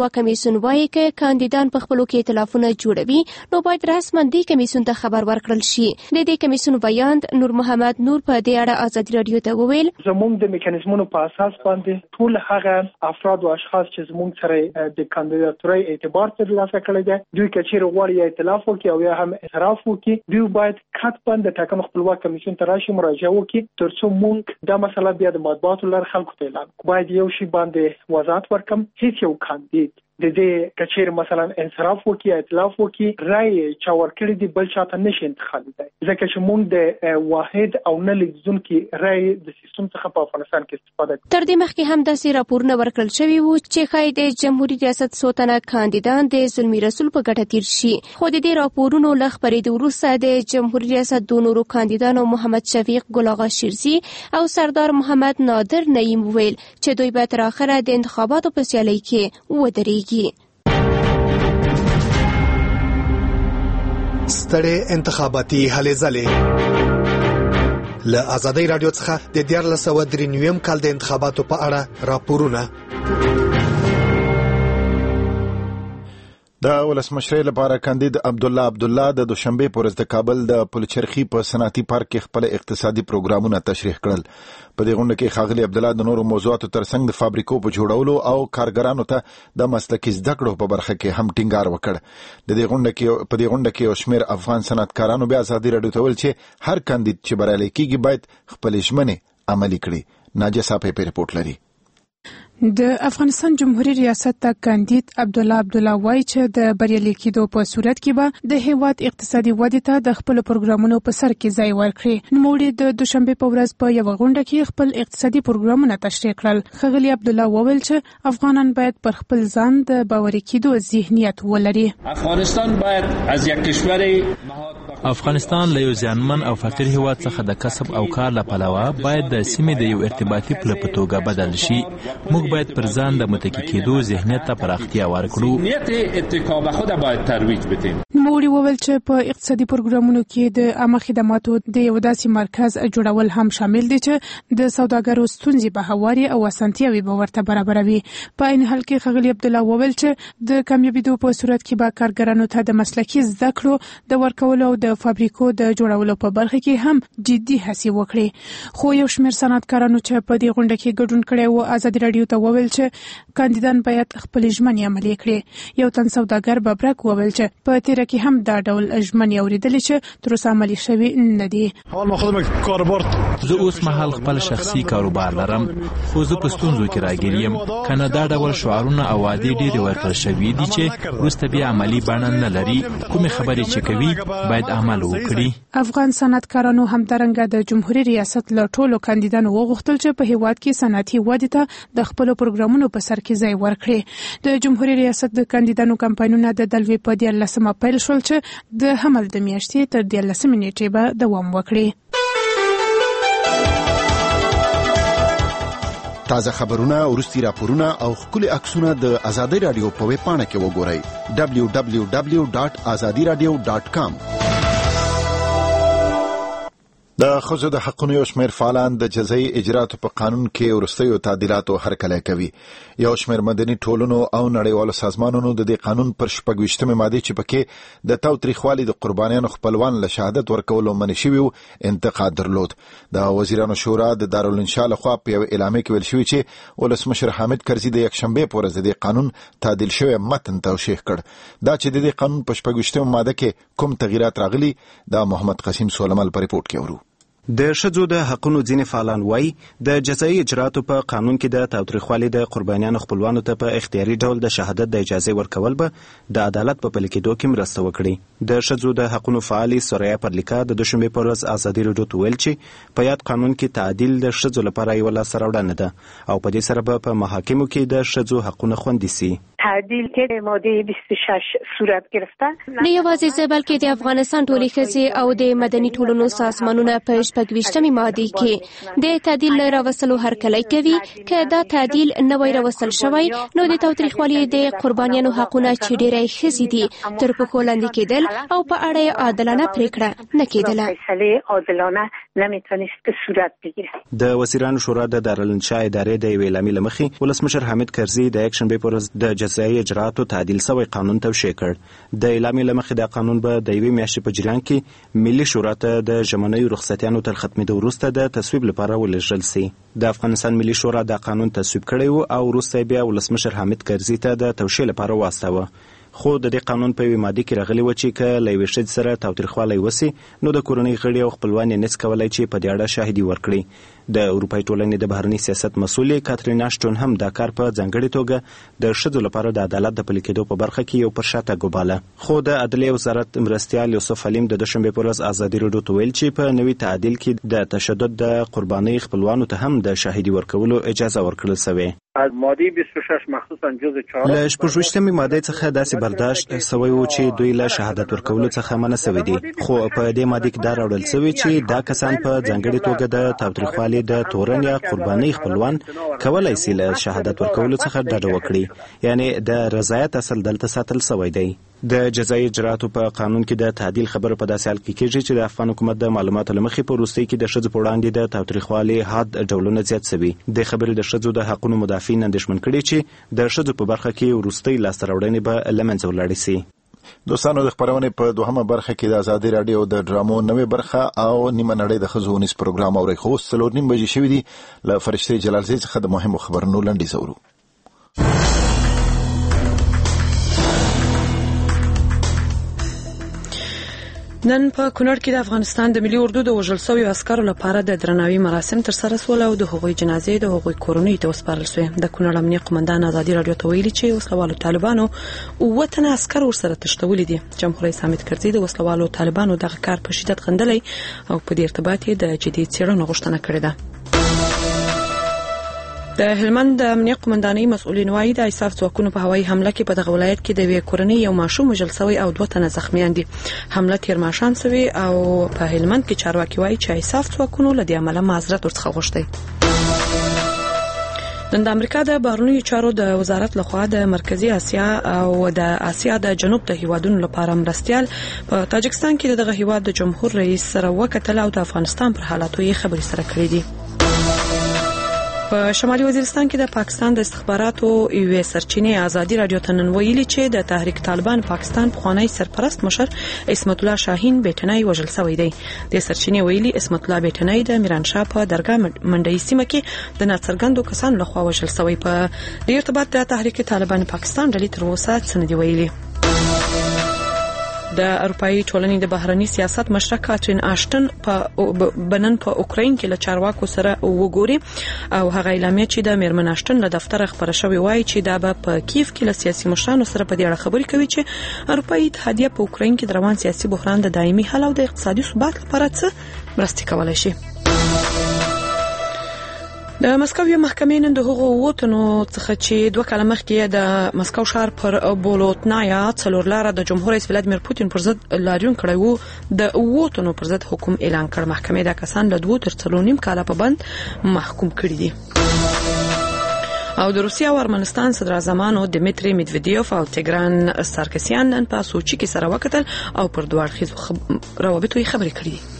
یو کمیسیون وایي چې کاندیدان په خپلو کې ائتلافونه جوړوي نو باید رسما دې کمیسیون ته خبر ورکړل شي. د دې کمیسیون ویاند نور محمد نور په دې اړه ازادي رادیو ته وویل زموږ د میکانیزمونو په اساس باندې ټول هغه افراد او اشخاص چې زموږ سره د کاندیداتوري اعتبار ترلاسه کړی دی دوی کچېر غواړي ائتلاف وکړي او یا هم اعتراف وکړي دوی باید کټپن د ټاکنو خپلواک کمیسیون ته راشي مراجعه وکړي ترڅو موږ دا مسله بیا د مطبوعاتو لپاره خلکو ته اعلان کړو. باید یو شی باندې وضاحت ورکم هیڅ یو کاندید د دې کچېر مثلا انصراف وکړي ائتلاف وکړي رائے چا ورکړي دی بل چاته نشي انتخابي دی ځکه چې موږ د واحد او نه لیدونکو رائے د سیستم څخه په افغانستان کې استفاده کوو. تر دې مخکې هم داسې راپورونه ورکړل شوي وو چې ښایي د جمهوریت ریاست څو تنه کاندیدان د زلمي رسول په ګټه تیر شي خو د دې راپورونو له خپرېدو وروسته د جمهوریت ریاست دوه نورو کاندیدانو محمد شفیق ګل آغا شیرزي او سردار محمد نادر نعیم ویل چې دوی به تر اخره د انتخاباتو په سیالۍ کې ودرېږي. ستړي انتخاباتي هلې ځلې له ازادي رادیو څخه د 1493 کال د انتخاباتو په اړه راپورونه. د ولسمشرۍ لپاره کاندید عبدالله د دوشنبه پر ورځ د کابل د پلچرخي په صنعتي پارک کې خپل اقتصادي پروګرامونه تشریح کړل. په دې غونډه کې ښاغلي عبدالله د نورو موضوعاتو ترڅنګ د فابریکو په جوړولو او کارګرانو ته د مسلکي زده کړو په برخه کې هم ټینګار وکړ. په دې غونډه کې یو شمېر افغان صنعتکارانو بیا ازادي رادیو ته ویل چې هر کاندید چې بریالی کیږي باید خپل ژمنې عملي کړي. ناجیه صاحب په ریپورت لري. د افغانستان جمهوریت ریاست ته کاندید عبدالله وایي چې د بریالي کېدو په صورت کې به د هیواد اقتصادي ودې ته د خپل پروګرامونو په سر کې ځای ورکړي. نوموړي د دوشنبه په ورځ په یو غونډه کې خپل اقتصادي پروګرامونه تشریح کړل. ښاغلي عبدالله وویل چې افغانان باید پر خپل ځان د باوري کېدو ذهنیت ولري. افغانستان له یو ځانمن او فقیر هیواد څخه د کسب او کار لپاره باید د سیمې د یو ارتباطي پل په توګه بدل شي. موږ باید پر ځان د متکی کېدو ذهنیت ته پراختیا ورکړو. نوموړي وویل چې په اقتصادي پروګرامونو کې د عامه خدماتو د یو داسې مرکز جوړول هم شامل دي چې د سوداګرو ستونزې به هواري او اسانتیاوي به ورته برابروي. په عین حال کې ښاغلي عبدالله وویل چې د کامیابیدو په صورت کې به کارګرانو ته د مسلکي زده کړو د ورکولو او د فابریکو د جوړولو په برخه کې هم جدي هڅې وکړي. خو یو شمېر صنعتکارانو چې په دې غونډه کې ګډون کړی و ازادي رادیو ته وویل چې کاندیدان باید خپل ژمنې عملي کړي. یو تن سوداګر ببرک وویل چې په تیره کې هم دا ډول ژمنې اورېدلې چې تر اوسه عملي شوي نه دي. زه اوس مهال خپل شخصي کاروبار لرم خو زه په ستونزو کې راګیر یم. کنه دا ډول شعارونه او وعدې ډېرې ورکړل شوي دي چې وروسته بیا عملي بڼه نه لري. کومې خبرې چې کوي باید عمل وکړي. افغان صنعتکارانو همدارنګه د جمهوریت ریاست له ټولو کاندیدانو وغوښتل چې په هیواد کې صنعتي ودې ته د خپلو پروګرامونو په سر کې ځای ورکړي. د جمهوریت ریاست د کاندیدانو کمپاینونه د دلوي په 14 پیل شول چې د حمل د میاشتې تر 14 نیټې به دوام وکړي. تازه خبرونه، وروستي راپورونه او ښکلي عکسونه د ازادي رادیو په ویب پاڼه کې وګورئ www.azadiradio.com. د ښځو د حقونو یو شمېر فعالان د جزایي اجراتو په قانون کې وروستیو تعدیلاتو هرکلی کوي. یو شمېر مدني ټولنو او نړیوالو سازمانونو د دې قانون پر 26مه ماده چې پکې د تاوتریخوالي د قربانیانو خپلوان له شهادت ورکولو منع شوي انتقاد درلود. د وزیرانو شورا د دارالانشا لخوا په یو اعلامیه کې ویل شوي چې ولسمشر حامد کرزي د یکشنبې په ورځ د قانون تعدیل شوی متن توشیح کړ. دا چې د دې قانون په 26مه ماده کې کوم تغییرات راغلي د محمد قاسم سولمل په ریپورت کې ورو. د ښځو د حقونو ځینې فعالان وایي د جزایي اجراتو په قانون کې د تاوتریخوالي د قربانیانو خپلوانو ته په اختیاري ډول د شهادت د اجازه ورکول به د عدالت په پلي کېدو کې مرسته وکړي. د ښځو د حقونو فعالې سوریا پرلیکا د دوشنبې په ورځ ازادي رادیو ته ویل چې په یاد قانون کې تعدیل د ښځو لپاره یوه لاسته راوړنه ده او په دې سره به په محاکمو کې د ښځو حقونه خوندي سي. تعدیل کې ماده 26 صورت گرفته. نه یوازې زه بلکې د افغانستان ټولې ښځې او د مدني ټولنو سازمانونه په 26مه ماده کې د تعدیل راوستلو هرکلی کوي. که دا تعدیل نوی راوستل شوی نو د تاوتریخوالي د قربانیانو حقونه چې ډېری ښځې دي تر پښو لاندې کېدل او په اړه عادلانه پریکړه نه کېدله. فیصله عادلانه نمیتونست که صورت بگیره. د وزیرانو شورا د دارالانشا ادارې د یو اعلامیې له مخې ولسمشر حامد کرزي د یکشنبې په ورځ د جزایي اجراءاتو تعدیل شوی قانون توشیح کړ. د اعلامیې له مخې دا قانون به د یوې میاشتې په جریان کې ملي شورا ته د ژمنیو رخصتیانو تر ختمېدو وروسته د تصویب لپاره ولېږل سي. د افغانستان ملي شورا دا قانون تصویب کړی و او وروسته بیا ولسمشر حامد کرزي ته د توشیح لپاره واستاوه. خو د دې قانون په یوې ماده کې راغلی و چې که له یوې ښځې سره تاوتریخوالی وسي نو د کورنۍ غړي او خپلوان یې نس کولی چې په دې اړه شاهدي ورکړي. د اروپایي ټولنې د بهرني سیاست مسؤلې کاترین اشټون هم دا کار په ځانګړې توګه د ښځو لپاره د عدالت د پلي کېدو په برخه کې یو پر شا تګ وباله. خو د عدلیې وزارت مرستیال یوسف حلیم د دوشنبې په ورځ ازادي راډیو ته ویل چې په نوي تعدیل کې د تشدد د قربانۍ خپلوانو ته هم د شاهدي ورکولو اجازه ورکړل شوې. از ماده 26 مخصوصا جزء 4 له شپږویشتمې ماده څخه داسې برداشت شوی و چې دوی له شهادت ورکولو څخه منع شوي دي. خو په دې ماده کې دا راوړل شوی چې دا کسان په ځانګړې توګه د تاوتریخوالي د تورن یا قربانۍ خپلوان کولای شي له شهادت ورکولو څخه ډډه وکړي. یعنی د رضایت اصل دلته ساتل شوی دی. د جزایي اجراءاتو په قانون کې د تعدیل خبره په داسې حال کې کېږي چې د افغان حکومت د معلوماتو له مخې په وروستۍ کې د ښځو په وړاندې د تاوتریخوالي حد ډولونه زیات شوي. د خبرې د ښځو د حقونو مدافعین اندېښمن کړي چې د ښځو په برخه کې وروستۍ لاسته راوړنې به له منځه ولاړې شي. دوستانو د خبرونې په دوهمه برخه کې د ازادي راډیو د ډرامو نوې برخه او نیمه نړۍ د ښځو ونیس پروګرام اوري. خو 4:30 بجې شوې دي. له فرشتې جلالزی څخه د مهمو خبرونو لنډیز اورو. نن په کونړ کې د افغانستان د ملي اردو د وژل شویو عسکرو لپاره د درناوي مراسم ترسره شول او د هغوی جنازې د هغوی کورنیو ته وسپارل شوې. د کونړ امنیه قومندان ازادي راډیو ته ویلي چې وسلوالو طالبانو 9 تنه عسکر ورسره تښتولي دي. جمهور رئیس حامد کرزي د وسلوالو طالبانو دغه کار په شدت غندلی او په دې ارتباط د جدي څېړنې غوښتنه کړې ده. د هلمند د امنیه قومندانۍ مسؤلین وايي د ایساف ځواکونو په هوایي حمله کې په دغه ولایت کې د یوې کورنۍ یو ماشوم وژل شوی او 2 تنه زخمیان دي. حمله تیر ماښام شوې او په هلمند کې چارواکي وايي چې ایساف ځواکونو له دې عمله معذرت ورڅخه غوښتی. نن د امریکا د بهرنیو چارو د وزارت لخوا د مرکزی اسیا او د اسیا د جنوب د هیوادونو لپاره مرستیال په تاجکستان کې دغه هیواد د جمهور رئیس سره وکتل او د افغانستان پر حالاتو یې خبرې سره کړې دي. په شمالي وزیرستان کې د پاکستان د استخباراتو یوې سرچینې ازادي راډیو ته نن ویلي چې د تحریک طالبان پاکستان پخوانی سرپرست مشر اسمت الله شاهین بیٹنای وژل شوی دی. د سرچینې ویلي اسمت الله بیٹنای د میرانشاه په درگاه منډي سیمه کې د ناڅرګندو کسانو لخوا وژل شوی. په دې ارتباط د تحریک طالبان پاکستان ډلې تر اوسه څه نه دی ویلي. د اروپאי ټولنې د بهرني سیاست مشره کاترین آشټن په بنن په اوکراین کې له چارواکو سره وګوري او هغه اعلامیه چې د میرمن آشټن له دفتر خبره شوی وایي چې دا به په کیف کې له سیاسي مشرانو سره په دې اړه خبرې کوي چې اروپאי اتحادیه په اوکراین کې د روان سیاسي بحران د دایمي حل او د اقتصادي ثبات لپاره څه مرسته کولای شي. د مسکو یو محکمې نن د هغو ووتنو څخه چې 2 کاله مخکې د مسکو ښار پر بولوتنایا څلورلاره د جمهور رئیس ولادیمیر پوتین پر ضد لاریون کړی وو د ووتنو پر ضد حکم اعلان کړ. محکمې دا کسان له 2 تر 4.5 کاله په بند محکوم کړي دي. او د روسیا او ارمنستان صدر اعظمانو دمیتری میدویدیوف او تیګران سارکسیان نن په سوچي کې سره وکتل او پر دوه اړخیزو روابطو خبرې کړې دي.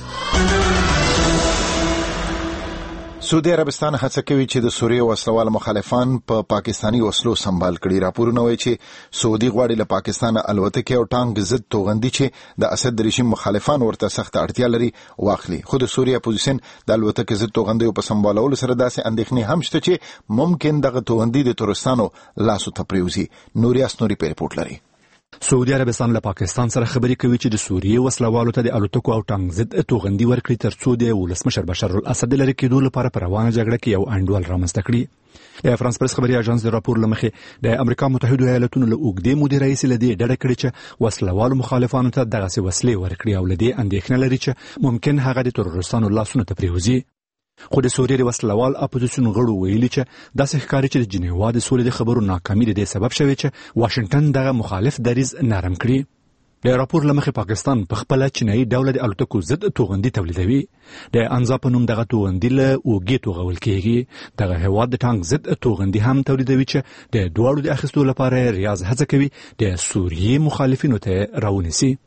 سعودي عربستان هڅه کوي چې د سوریې وسلوال مخالفان په پاکستانی وسلو سنبال کړي. راپورونه وایي چې سعودي غواړي له پاکستان الوتکې او ټانک ضد توغندي چې د اسد رژیم مخالفان ورته سخت اړتیا لري واخلي. خو د سوریې اپوزیشن د الوتکې ضد توغندي په سنبالولو سره داسې اندېښنې هم شته چې ممکن دغه توغندي د ترکستانو لاسو ته پریوزي. نوریاس نوري په رپورت لري. سعودي عربستان له پاکستان سره خبرې کوي چې د سوریې وسلوالو ته د الوتکو او ټانک ضد توغندي ورکړي ترڅو د ولسمشر بشار الاسد لري کېدو لپاره پر روانه جګړه کې یو انډول رامنځته کړي. د فرانس پریس خبري اژانس د راپور لمخې د امریکا متحده ایالاتونو له اوګدې مودې رئیس لدی ډډه کړې چې وسلوالو مخالفانو ته دغه وسلې ورکړي او لدی اندېښنه لري چې ممکن هغه د ترورستانو لاسونه ته پریوزي. خو د سوریې وسلوال اپوزیشن غړو ویلي چې داسې ښکاري چې د جنیوا د سولې د خبرو ناکامي د دې سبب شوی چې واشنگټن دغه مخالف دریځ نرم کړي. د راپور لمخې پاکستان په خپل چینایي ډول د الوتکو ضد توغندي تولیدوي. د انزا په نوم دغه توغندي له اوګې توغول کېږي. دغه هواد د ټانک ضد توغندي هم تولیدوي چې د دواړو د اخیستو لپاره ریاض هڅه کوي د سوریې مخالفینو ته راونیسي.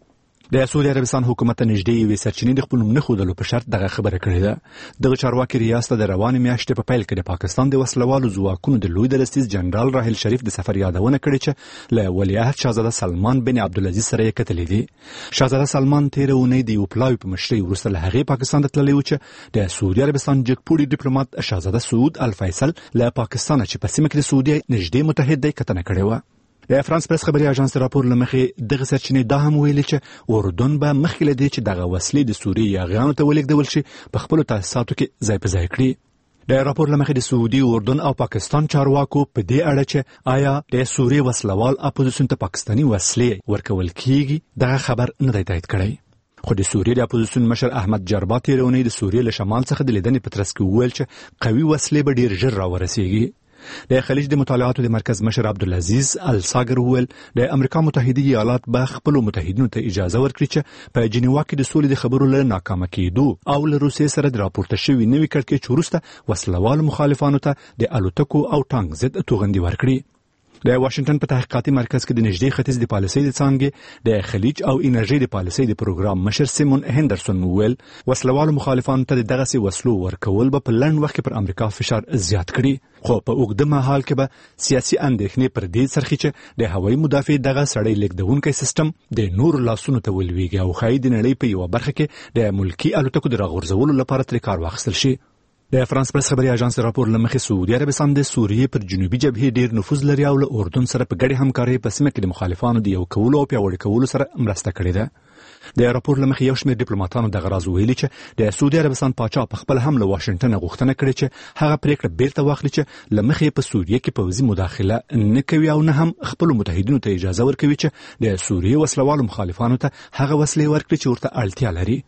د سعودي عربستان حکومت نږدې یوې سرچینې د خپل نوم نه ښودلو په شرط دغه خبره کړې ده. دغه چارواکي ریاست د روانې میاشتې په پیل کې د پاکستان د وسلوالو ځواکونو د لوی درستیز جنرال راحیل شریف د سفر یادونه کړې چې له ولیعهد شاهزاده سلمان بن عبدالعزیز سره یې کتلې دي. شاهزاده سلمان تېره اونۍ د یو پلاوي په مشرۍ وروسته له هغې پاکستان ته تللی و چې د سعودي عربستان جګپوړي ډیپلوماټ شاهزاده سعود الفیصل له پاکستانه چې په سیمه کې د سعودي نږدې متحد دی کتنه کړې وه. د فرانس پریس خبري اژانس راپور لمخې دغه سرچینې دا هم ویلي چې اردن به مخکې له دې چې دغه وسلې د سوریې یاغیانو ته ولېږدول شي په خپلو تاسیساتو کې ځای په ځای کړي. د راپور لمخې د سعودي، اردن او پاکستان چارواکو په دې اړه چې آیا د سوریې وسلوال اپوزیسیون ته پاکستاني وسلې ورکول کیږي دغه خبر نه دی تایید کړی. خو د سوریې د اپوزیسیون مشر احمد جربا تېره اونۍ د سوریې له شمال څخه د لیدنې په ترڅ کې وویل چې قوي وسلې به ډېر ژر راورسېږي. د خلیج د مطالعاتو د مرکز مشر عبدالعزیز الساگر وویل د امریکا متحده ایالات به خپلو متحدینو ته اجازه ورکړي چې په جنیوا کې د سولې د خبرو له ناکامه کېدو او له روسیې سره د راپورته شوي نوي کړکېچ وروسته وسلوالو مخالفانو ته د الوتکو او ټانک ضد توغندي ورکړي. د واشنگټن په تحقیقاتي مرکز کې د نږدې ختیځ د پالیسۍ د څانګې د خلیج او انرژي د پالیسۍ د پروګرام مشر سیمون هندرسون وویل وسلوالو مخالفانو ته دغسې وسلو ورکول به په لنډ وخت کې پر امریکا فشار زیات کړي. خو په اوږده مهال کې به سیاسي اندېښنې پر دې څرخي چې د هوایي مدافع دغه سړی لیږدونکی سیستم د نورو لاسونو ته ولویږي او ښایي د نړۍ په یوه برخه کې د ملکي الوتکو د راغورځولو لپاره ترې کار واخیستل شي. د فرانس پریس خبري اژانس راپور لمخې سعودي عربستان د سوریې پر جنوبي جبهې ډیر نفوذ لري او له اردن سره په ګډه همکارۍ په سیمه کې د مخالفانو د یو کولو او پیاوړي کولو سره مرسته کړې ده. د راپور لمخې یو شمېر ډیپلوماټانو دغه راز ویلي چې د سعودي عربستان پاچا په خپل هم له واشنګټن غوښتنه کړې چې هغه پریکړه بیرته واخلي چې لمخې په سوریې کې پوځي مداخله نه کوي او نه هم خپل متحدینو ته اجازه ورکوي چې د سوریې وسلوالو مخالفانو ته هغه وسلې ورکړي چې ورته اړتیا لري.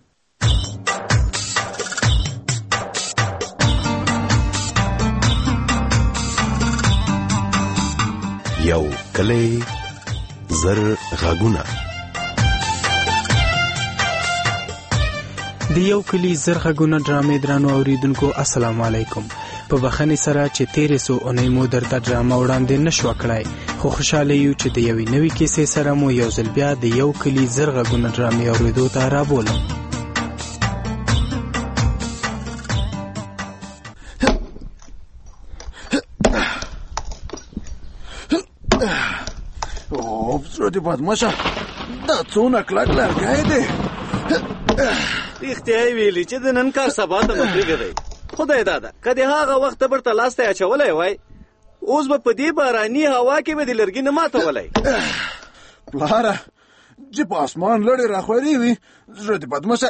یو کلی زر غاګونه د یو کلی زر غاګونه ډرامې درانو اوریدونکو السلام علیکم. په بخښنې سره چې تیرې څو اونۍ مو درته ډرامه وړاندې نشوه کړی، خو خوشحاله یو چې د یوې نوې کیسې سره مو یو ځل بیا د یو کلی زر غاګونه ډرامې اوریدو ته رابولم. د بدمشه دا څونه کلک لرګی دی. رښتیا یې ویلي چې د نن کار سبا ته مه پرېږدئ. خدای داده که د هغه وخته برته لاس ته یې اچولی وای اوس به په دې باراني هوا کې به د لرګي نه ماتولی. پلاره چې په اسمان لړې راخورې وي زړه د بدمشه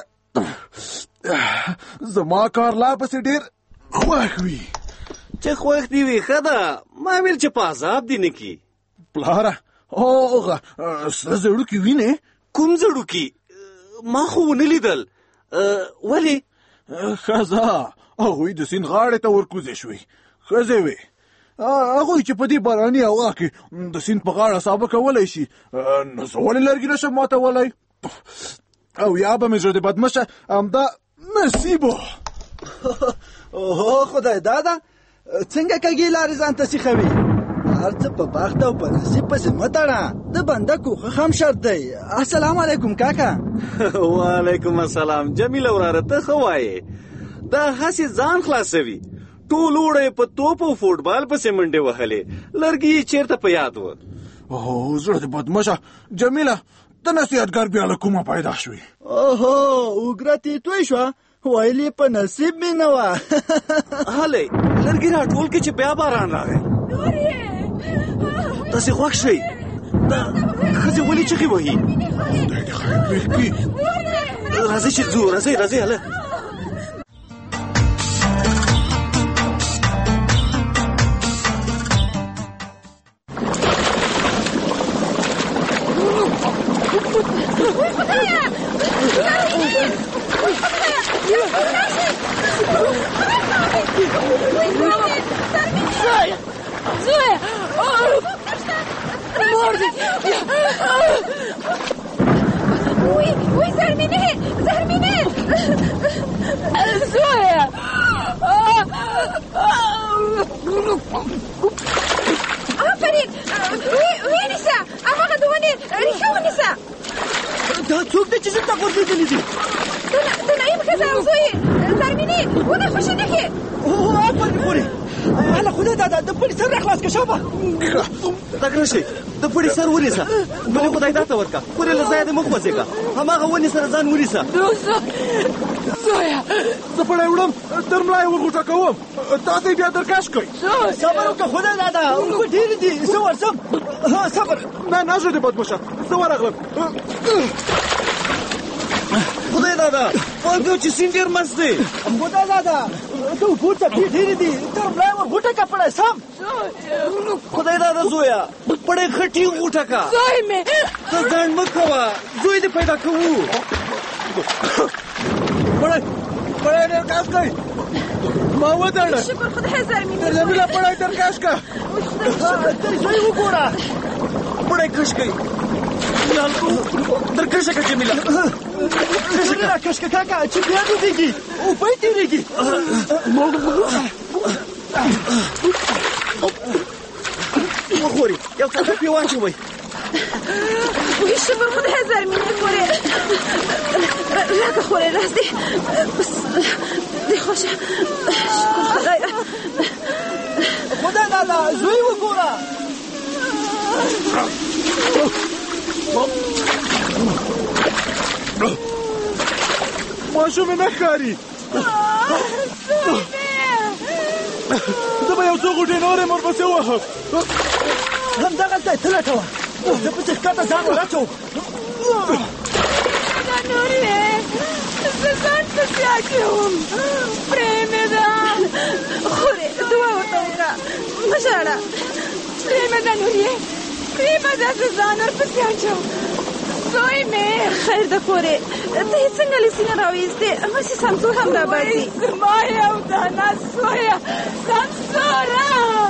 زما کار لا پسې ډېر خوښ وي. چې خوښ دې وي ښه ده، ما ویل چې په عذاب دې نه کي. پلاره هغه سره زړوکي وینې؟ کوم زړوکي؟ ما خو ونه لیدل. ولې؟ ښځه هغوی د سیند غاړې ته ورکوزې شوې. ښځې وې هغوی چې په دې باراني هوا کې د سیند په غاړه سابه کولی شي، نو زه ولې لرګي نشم ماتولی؟ او یا به مې زړه د بدمشه همدا نصیب و. اوهو خدای داده څنګه کږې لارې ځان ته سیخوي؟ هر څه په بخت او په نصیب پسې مه تړه، د بنده کوښښ هم شرط دی. السلام علیکم کاکا. وعلیکم السلام. جمیله وراره ته ښه وایې؟ دا هسې ځان خلاصوي. ټول اوړه په توپ او فوټبال پسې منډې وهلې، لرګي یې چېرته په یاد و. اوه زړه د بدمشه جمیله د نصیحتګر بیا له کومه پیدا شوې؟ اوهو اوګره تې توی شوه، ویل یې په نصیب مې نه وه. هلئ لرګي راټول کړئ چې بیا باران راغی. تاسې خوښ شئ؟ دا ښځې ولې چغې وهي؟ خدای دې خیر پېښ کړي. راځئ چې ځو، راځئ هله. زویا مردی. وی زرمینه زویا. آفرین وی نیسا، هغه د ونې ریښه ونیسه. دا څوک دی چې لیدلې دي د نعیم ښځه او زوی زرمینې ونه خوشې نښې عفوا دې خورې هله خدای دادا د پړي سر راخلاص که شابه تګ راشئ د پړي سر ونیسه بلې خدای دا ته ورکړه پورې له ځایه دې مه خوځېږه هماغه ونې سره ځان ونیسه زویه زه پړی وړم تر ملا یې ورغوټه کوم تا ته یې بیا درکش کوئ صبر وکړه خدای دادا اوبه ډېرې دي زه ورځم صبر نه زه دې بدمشه زه ورغلم خدای دادا پوهېږو چې سیند ډېر مست دی خدای دادا د اوبو څپې ډېرې دي تر ملا یې ورغوټه که پړی سم خدای دادا زویه پړی ښه ټینګ وټکه زوی مې ته ځنډ مه کوه زوی دې پیدا کوو پړی ډېر کاش کوي ما وتړه شکر خدای زرمینې تر جمیله پړی تر کش که تر زوی وګوره پړی کش کوي در کشه که جمیله جمیله کش که کاکا چې بیا ډوبېږي اوبه یې تېرېږي وخوري یو څه پې واچوئ وای شکر خدای زرمینې خورې راکه خورې راست دې خوشه شکر خدای خدای دادا زوی وګوره ماشوم نه ښکاري زه به یو څو غوټې نورې ورپسې ووهم همدغلته یې ته لټوه زه پسې ښکته ځان ورچوم دا نورې زه ځان پسې اچوم پرې مې ده خورې دعا ورته وکړه مه ژاړه پرې مې ده نورې پرې مې ده زه ځان ورپسې اچوم زوی مې خیر ده خورې ته یې څنګه له سینه راویستې همسې سمسور هم راباسي زما یو دانه زویه سمسوره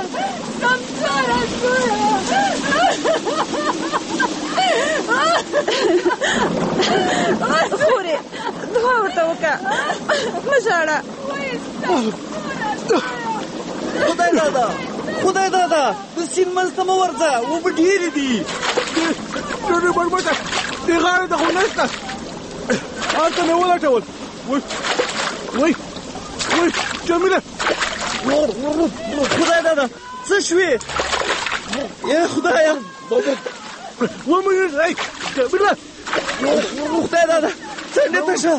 خورې دعا ورته وکړه مه ژاړه خدای دادا د سیند منځ ته مه ورځه اوبه ډېرې دي ډېرې بربټه دې غاړې ته خو نشته هلته مې ولټول وای جمیله خدای دادا څه شوې یا خدایه ومنې جمیله خدای دادا څنګه ته شه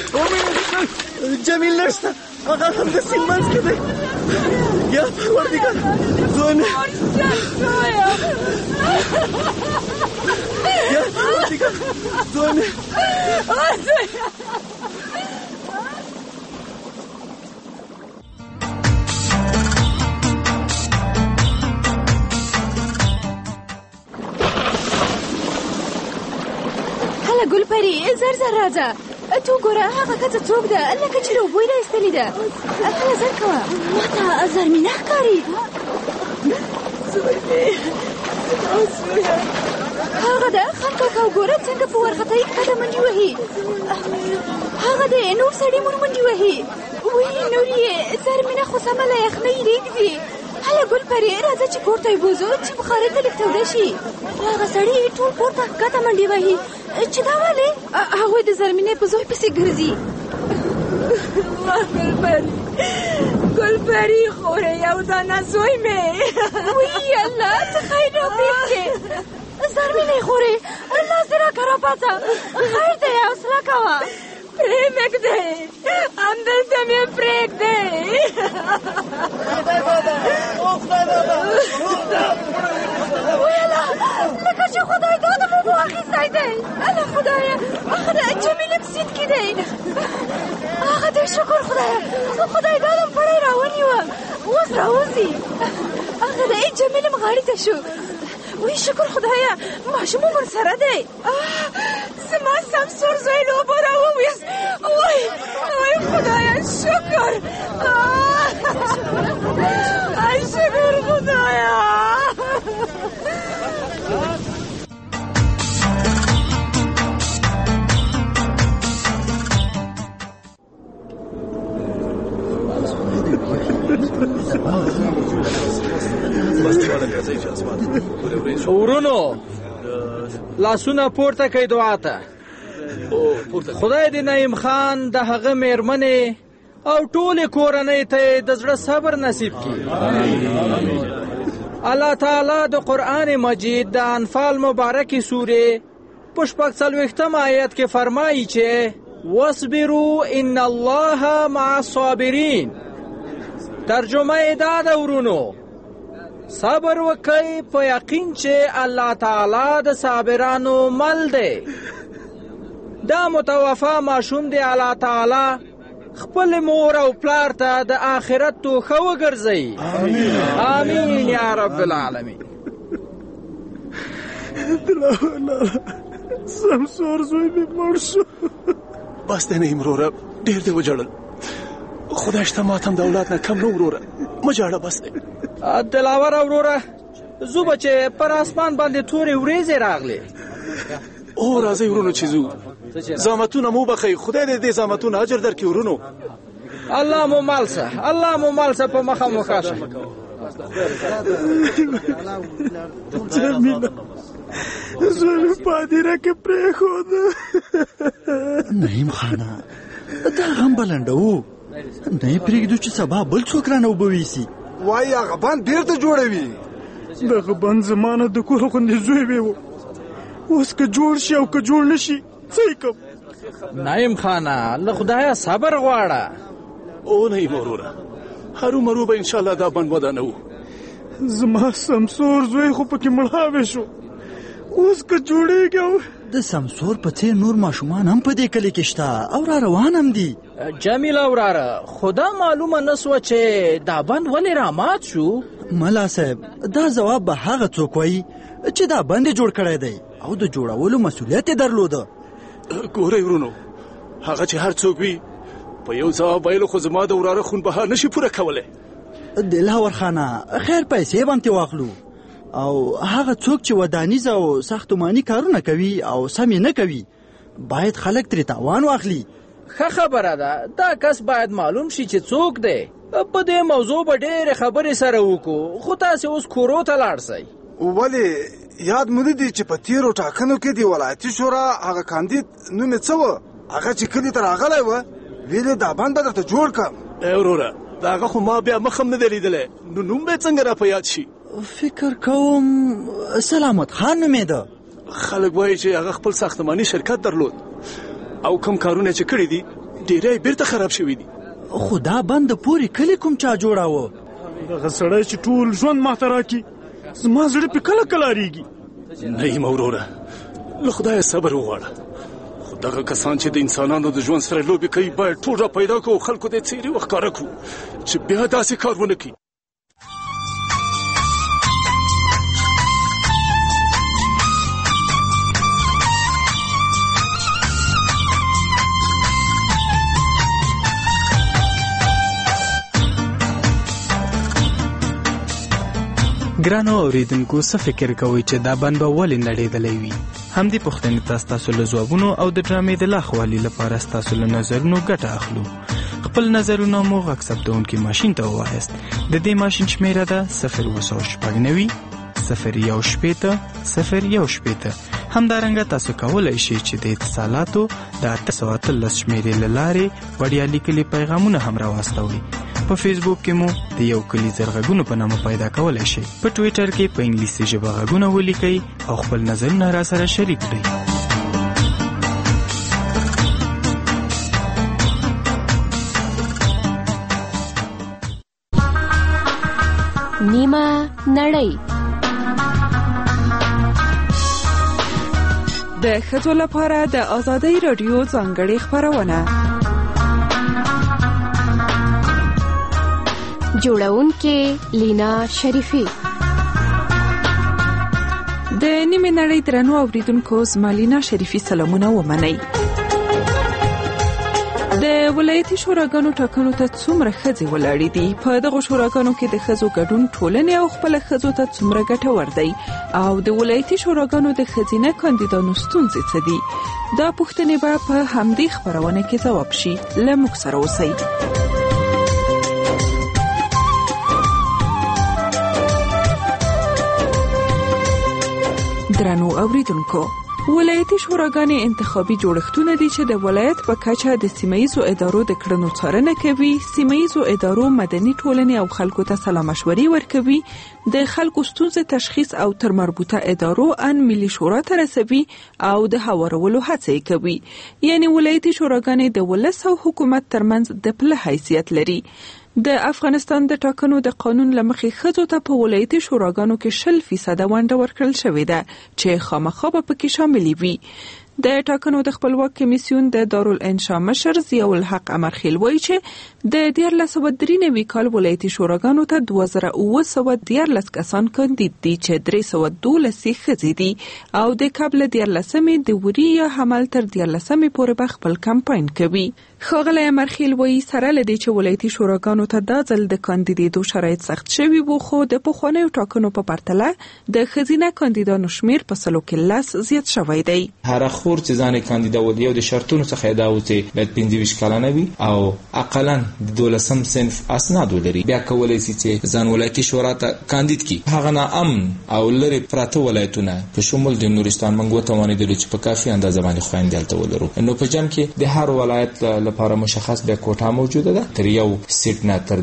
جمیل نشته هغه هم د سیند منځ کې دی یا پروردګار زوی مې یا پروردګار زوی مې هله ګلپري زر راځه تو ګوره هغه ښځه څوک ده لکه چې له اوبو یې راایستلې ده هله زر کوه ما ته زرمینه ښکاري هغه ده خان کاکا وګوره څنګه په وارخطايي ښکته منډې وهي هغه دی نور سړي مور منډې وهي وی نور یې زرمینه خو سمه له یخنۍ رېږدي هله ګلپري راځه چې کور ته یې بوځو چې بخارۍ ته لږ توده شي هغه سړي ټول پورته ښکته منډې وهي چې دا ولې هغوی د زرمینې په زوی پسې ګرځي ګلپري خورې یو دانه زوی مې وی الله څه خیر راپېښ کې زرمینې خورې لاس دې راکړه راپاڅه خیر دی حوصله کوه پرې مې ږدئ همدلته مې پرېږدئ ویله لکه چې خدای دا د مو واخیستی دی الله خدایه هغه د جمیلې په سیند کې دی هغه دی شکر خدایه خدای دا د پړی راونیوه اوس راوځي هغه د جمیلې غاړې ته شو وی شکر خدایه ماشوم مو سره دی زما سمسور زوی له اوبو راوویست وای خدایه شکر شکر خدایه ورونو لاسونه پورته کړئ دعا ته خدای دې نعیم خان د هغه میرمنې او ټولې کورنۍ ته د زړه صبر نصیب کړي. الله تعالی د قرآن مجید د انفال مبارکې سورې په 40 آیت کې فرمایي چې واصبروا ان الله مع الصابرین. ترجمه یې دا ده ورونو، صبر وکئ په یقین چې الله تعالی د صابرانو مل دی. دا متوفا ماشوم دی الله تعالی خپل مور او پلار ته د آخرت توښه وګرځي. آمین یا رب العالمین. سمسور زوی مې مړ شو. بس دی نه وروره، ډېر دې وژړل. خدای شته ما ته هم د اولاد نه کم نه وروره، مه ژاړه بس دی. دلاوره وروره، زو به چې پر اسمان باندې تورې وریځې راغلې. او راځئ ورونو چې ځو. زامتونه مو بخی، خدای دې دې زامتونه اجر درکړي ورونو. الله مو مال شه، الله مو مال شه، په مخه مو ښه شه. جمیله زوی مې په هدیره کې پرېښود. نعیم خانه دا غم بلنډه و، نه یې پرېږدو چې سبا بل څوک رانه اوبه ویسي. وایي هغه بند بیرته جوړوي. دغه بند زما نه د کور غوندې زوی مې و، اوس که جوړ شي او که جوړ نه شي څه یې کوم. نعیم خانه له خدایه صبر غواړه. او نعیم وروره، هرو مرو به انشاءالله دا بند ودانوو. زما سمسور زوی خو پکې مړاوی شو، اوس که جوړېږي. د سمسور په څېر نور ماشومان هم په دې کلي کې شته او را روان هم دي. جمیله وراره، خدا معلومه نه سوه چې دا بند ولې رامات شو. ملا صاحب دا ځواب به هغه څوک وایي چې دا بند یې جوړ کړی دی او د جوړولو مسؤلیت یې درلوده. ګورئ ورونو، هغه چې هر څوک وي په یو ځواب ویلو خو زما د وراره خون بها نشي پوره کولی. دلهور خانه خیر پیسې باندې واخلو او هغه څوک چې ودانیز او ساختماني کارونه کوي او سم نه کوي باید خلک ترې تاوان واخلي. ښه خبره ده، دا کس باید معلوم شي چې څوک دی. په دې موضوع به ډېرې خبرې سره وکړو، خو تاسې اوس کورو ته لاړ شئ. ولې یاد مو نه دي چې په تیرو ټاکنو کې د ولایتي شورا هغه کاندید نوم یې څه و؟ هغه چې کلي ته راغلی و ویلې دا بند به درته جوړ کړم. وروره د هغه خو ما بیا مخ هم نه دی لیدلی، نو نوم به یې څنګه را په یاد شي؟ فکر کوم سلامت خان نومېده. خلک وایي چې هغه خپل ساختماني شرکت درلود او کوم کارونه چې کړي دي ډېری بیرته خراب شوي دي. خو دا بند پورې کلي کوم چا جوړاوه؟ دغه سړی چې ټول ژوند ماته راکړي زما زړه پې کله کله اړېږي. نعیم وروره، له خدایه صبر وغواړه. خو دغه کسان چې د انسانانو د ژوند سره لوبې کوي باید ټول را پیدا کړو او خلکو ته یې څیرې وښکاره کړو چې بیا داسې کار ونه کړي. ګرانو اوریدونکو، څه فکر کوئ چې دا بند به ولې نړېدلی وي؟ همدې پوښتنې ته ستاسو له ځوابونو او د ډرامې د لاښوالي لپاره ستاسو له نظرونو ګټه اخلو. خپل نظرونه مو غږ ثبتونکي ماشین ته ووایاست. د دې ماشین شمیره ده 090 017 018. همدارنګه تاسو کولی شئ چې د اتصالاتو د 813 شمیرې له لارې وړیا لیکلي پیغامونه هم راواستوئ. په فیسبوک کې مو د یو کلی زرغږونو په نامه پیدا کولی شئ. په ټویټر کې په انګلیسي ژبه غږونه ولیکئ او خپل نظرونه را سره شریک کړئ. نیمه نړۍ د ښځو لپاره د ازادۍ رادیو ځانګړې خپرونه. جوړونکې لینا شریفي. د نیمه نړۍ درنو اوریدونکو، زما لینا شریفي سلامونه ومنئ. د ولایتي شوراګانو ټاکنو ته څومره ښځې ولاړې دي؟ په دغه شوراګانو کې د ښځو ګډون ټولنې او خپل ښځو ته څومره ګټور دی؟ او د ولایتي شوراګانو د ښځینه کاندیدانو ستونزې څه دي؟ دا پوښتنې به په همدې خپرونه کې ځواب شي. له موږ سره اوسئ. درنو اوریدونکو، ولایتي شوراګانې انتخابي جوړښتونه دي چې د ولایت په کچه د سیمه‌ییزو ادارو د کړنو څارنه کوي، سیمه‌ییزو ادارو مدني ټولنې او خلکو ته سلا مشورې ورکوي، د خلکو ستونزې تشخیص او تر مربوطه ادارو ان ملي شورا ته رسوي او د هوارولو هڅه کوي. یعنی ولایتي شوراګانې د ولس او حکومت ترمنځ د پله حیثیت لري. د افغانستان د ټاکنو د قانون لمخې ښځو ته په ولایتي شوراګانو کې 0% ونډه ورکړل شوې ده چې خامخا به پکې شاملې وي. د ټاکنو د خپلواک کمیسیون د دارالانشا مشر ضیاء الحق امرخیل وایي چې د 1993 کال ولایتي شوراګانو ته 2913 کسان کاندید دي چې 312 ښځې دي او د قبل 14 د وري یا حمل تر 14 پورې به خپل کمپاین کوي. ښاغلی امرخیل وایي سره له دې چې ولایتي شوراګانو ته دا ځل د کاندیدېدو شرایط سخت شوي وو، خو د پخوانیو ټاکنو په پرتله د ښځینه کاندیدانو شمیر په 100 زیات شوی دی. هر خور چې ځان کاندیدول یو د شرطونو څخه دا و چې باید 25 کلنه وي او اقلا د 12 صنف اسناد ولري. بیا کولای شي چې ځان ولایتي شورا ته کاندید کی. هغه نه امن او لري پراته ولایتونه په شمول د نورستان منګو ته باندې د چې په کافي اندازه باندې خويندل ته ولرو. نو په جام کې د هر ولایت لپاره مشخص بیا کوټه موجوده ده تر یو سیټ نه تر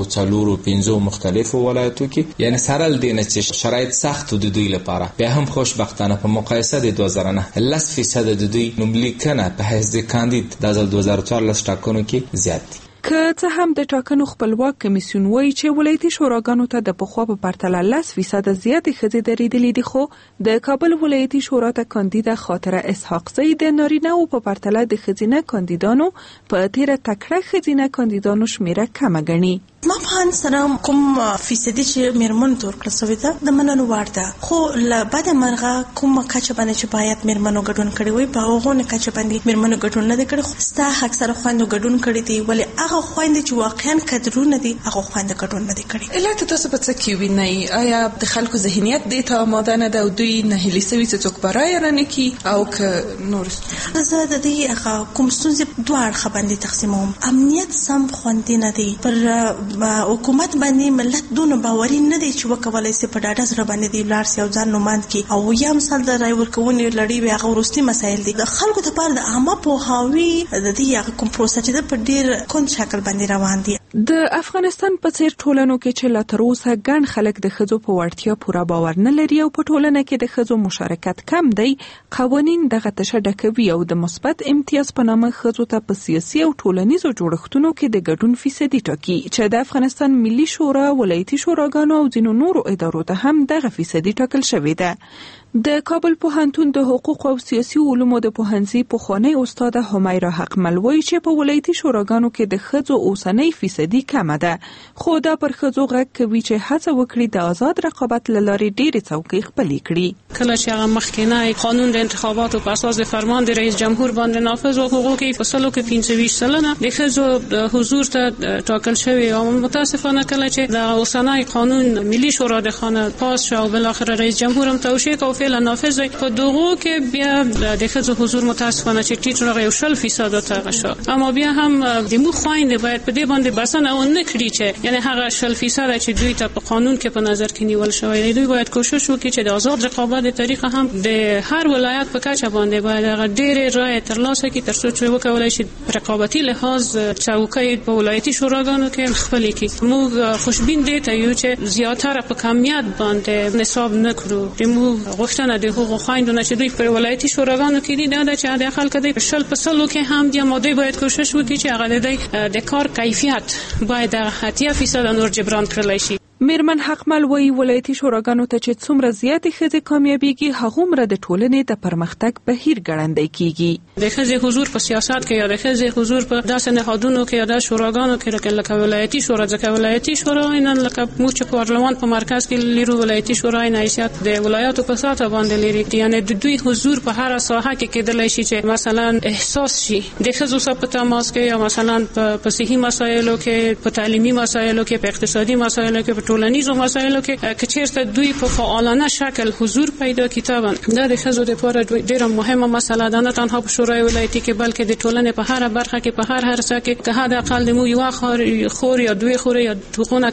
3 مختلفو ولایتو کې. یعنی سره ل دینه چې شرایط سخت د دوی لپاره بیا هم خوشبختانه په مقایسه د 2009 10% د دوی نوملیکنه په حیث د کاندید د 2014 ټاکنو کې زیات دي. که څه هم د ټاکنو خپلواک کمیسیون وایي چې ولایتي شوراګانو ته د پخوا په پرتله 10% زیاتې ښځې درېدلې دي، خو د کابل ولایتي شورا ته کاندیده خاطره اسحاقزی د نارینه‌و په پرتله د ښځینه کاندیدانو په تیره تکړه ښځینه کاندیدانو شمیره کمه ګڼي. ما په سره کوم فیصدي چې میرمن تور کړل شوې ده د مننو وړ ده، خو له بده مرغه کوم کچه باندې چې باید میرمنو ګډون کړي وي په هغه نه کچه باندې میرمنو ګډون نه کړي. ستا اکثره خويندو ګډون کړي دي، ولی هغه خويندې چې واقعا قدرونه دي هغه خويندې ګډون نه کړي. علت تاسو په څه کې وینئ؟ آیا د خلکو ذهنیت دې ته آماده نه ده او دوی نه هلي سوي چې څوک برای رانه کی او که نور زه د دې هغه کوم ستونزې دوه اړخه باندې تقسیموم. امنیت سم خوندې نه دی، پر حکومت باندې ملت دونه باوري نه دی چې وکولای شي په ډاډه سره باندې دی لار سي او ځان نوماند کی او یا مثال د رای ورکونې لړۍ وي هغه ورستي مسایل دي. د خلکو لپاره د عامه پوهاوی د دې هغه کوم پروسه چې په ډیر کون شکل باندې روان دي. د افغانستان په څیر ټولنو کې چې لا تر اوسه ګڼ خلک د ښځو په وړتیا پوره باور نه لري او په ټولنه کې د ښځو مشارکت کم دی، قوانین دغه تشه ډکوي او د مثبت امتیاز په نامه ښځو ته په سیاسي او ټولنیزو جوړښتونو کې د ګډون فیصدي ټاکي چې د افغانستان ملي شورا، ولایتي شوراګانو او ځینو نورو ادارو ته هم دغه فیصدي ټاکل شوې ده. د کابل پوهنتون د حقوق او سیاسي علومو د پوهنځي پخوانی استاد همیرا حقمل وایي چې په ولایتي شوراګانو کې د ښځو اوسنۍ فیصدي کمه ده، خو دا پر ښځو غږ کوي چې هڅه وکړي د آزاد رقابت له لارې ډېرې څوکۍ خپلې کړي. کله چې هغه مخکینی قانون د انتخاباتو په اساس د فرمان د رئیس جمهور باندې نافذ او حقوق یې په سلو کې 25% د ښځو حضور ته ټاکل شوی او متاسفانه کله چې د اوسنۍ قانون ملي شورا د خانه پاس شو او بالاخره رئیس جمهور هم توشیح او فعلا نافذ وي، په دغه کې بیا د ښځو حضور متاسفانه چې ټیټ راغی او 0% ته شو. اما بیا هم د مو خويندې باید په دې باندې بسنه و نه کړي چې یعنی هغه 0% چې دوی ته په قانون کې په نظر کې نیول شوی دی، دوی باید کوشش وکړي چې د آزاد رقابت طریقه هم د هر ولایت په کچه باندې باید هغه ډېرې رای ترلاسه کړي تر څو چې وکولای شي رقابتي لحاظ چوکۍ په ولایتي شوراګانو کې خپل کړي. موږ خوشبین دي ته یو چې زیاتره په کمیت باندې نصاب نکړو. د مو غوښتنه د حقوق خويندو چې دوی په ولایتي شوراګانو کې دي دا چې د خلکو د 0% کې هم د ماده باید کوشش وکړي چې هغه د کار کیفیت باید 80% نور جبران کړل شي. میرمن حقمل وایي ولایتي شوراګانو ته چې څومره زیاتې ښځې کامیابیږي هغومره د ټولنې د پرمختګ بهیر ګړندی کیږي. د ښځې حضور په سیاست کې یا د ښځې حضور په داسې نهادونو کې یا د شوراګانو کې لکه ولایتي شورا، ځکه ولایتي شورا نن لکه موږ چې پارلمان په مرکز کې لرو ولایتي شورا نه حیثیت د ولایاتو په ساته باندې لري، یعنی د دوی حضور په هر ساحه کې کېدلی شي چې مثلا احساس شي د ښځو سره په تماس کې یا مثلا په صحي مسایلو کې، په تعلیمي مسایلو کې، په اقتصادي مسایلو کې، په ټولنیزو مسایلو کې که چیرته دوی په فعالانه شکل حضور پیدا کړي طبعا دا د ښځو لپاره ډېره مهمه مسله ده، نه تنها په شورای ولایتي کې بلکې د ټولنې په هر برخه کې په هر څه کې که حداقل د مو یو خور یا دوی خور یا دغونه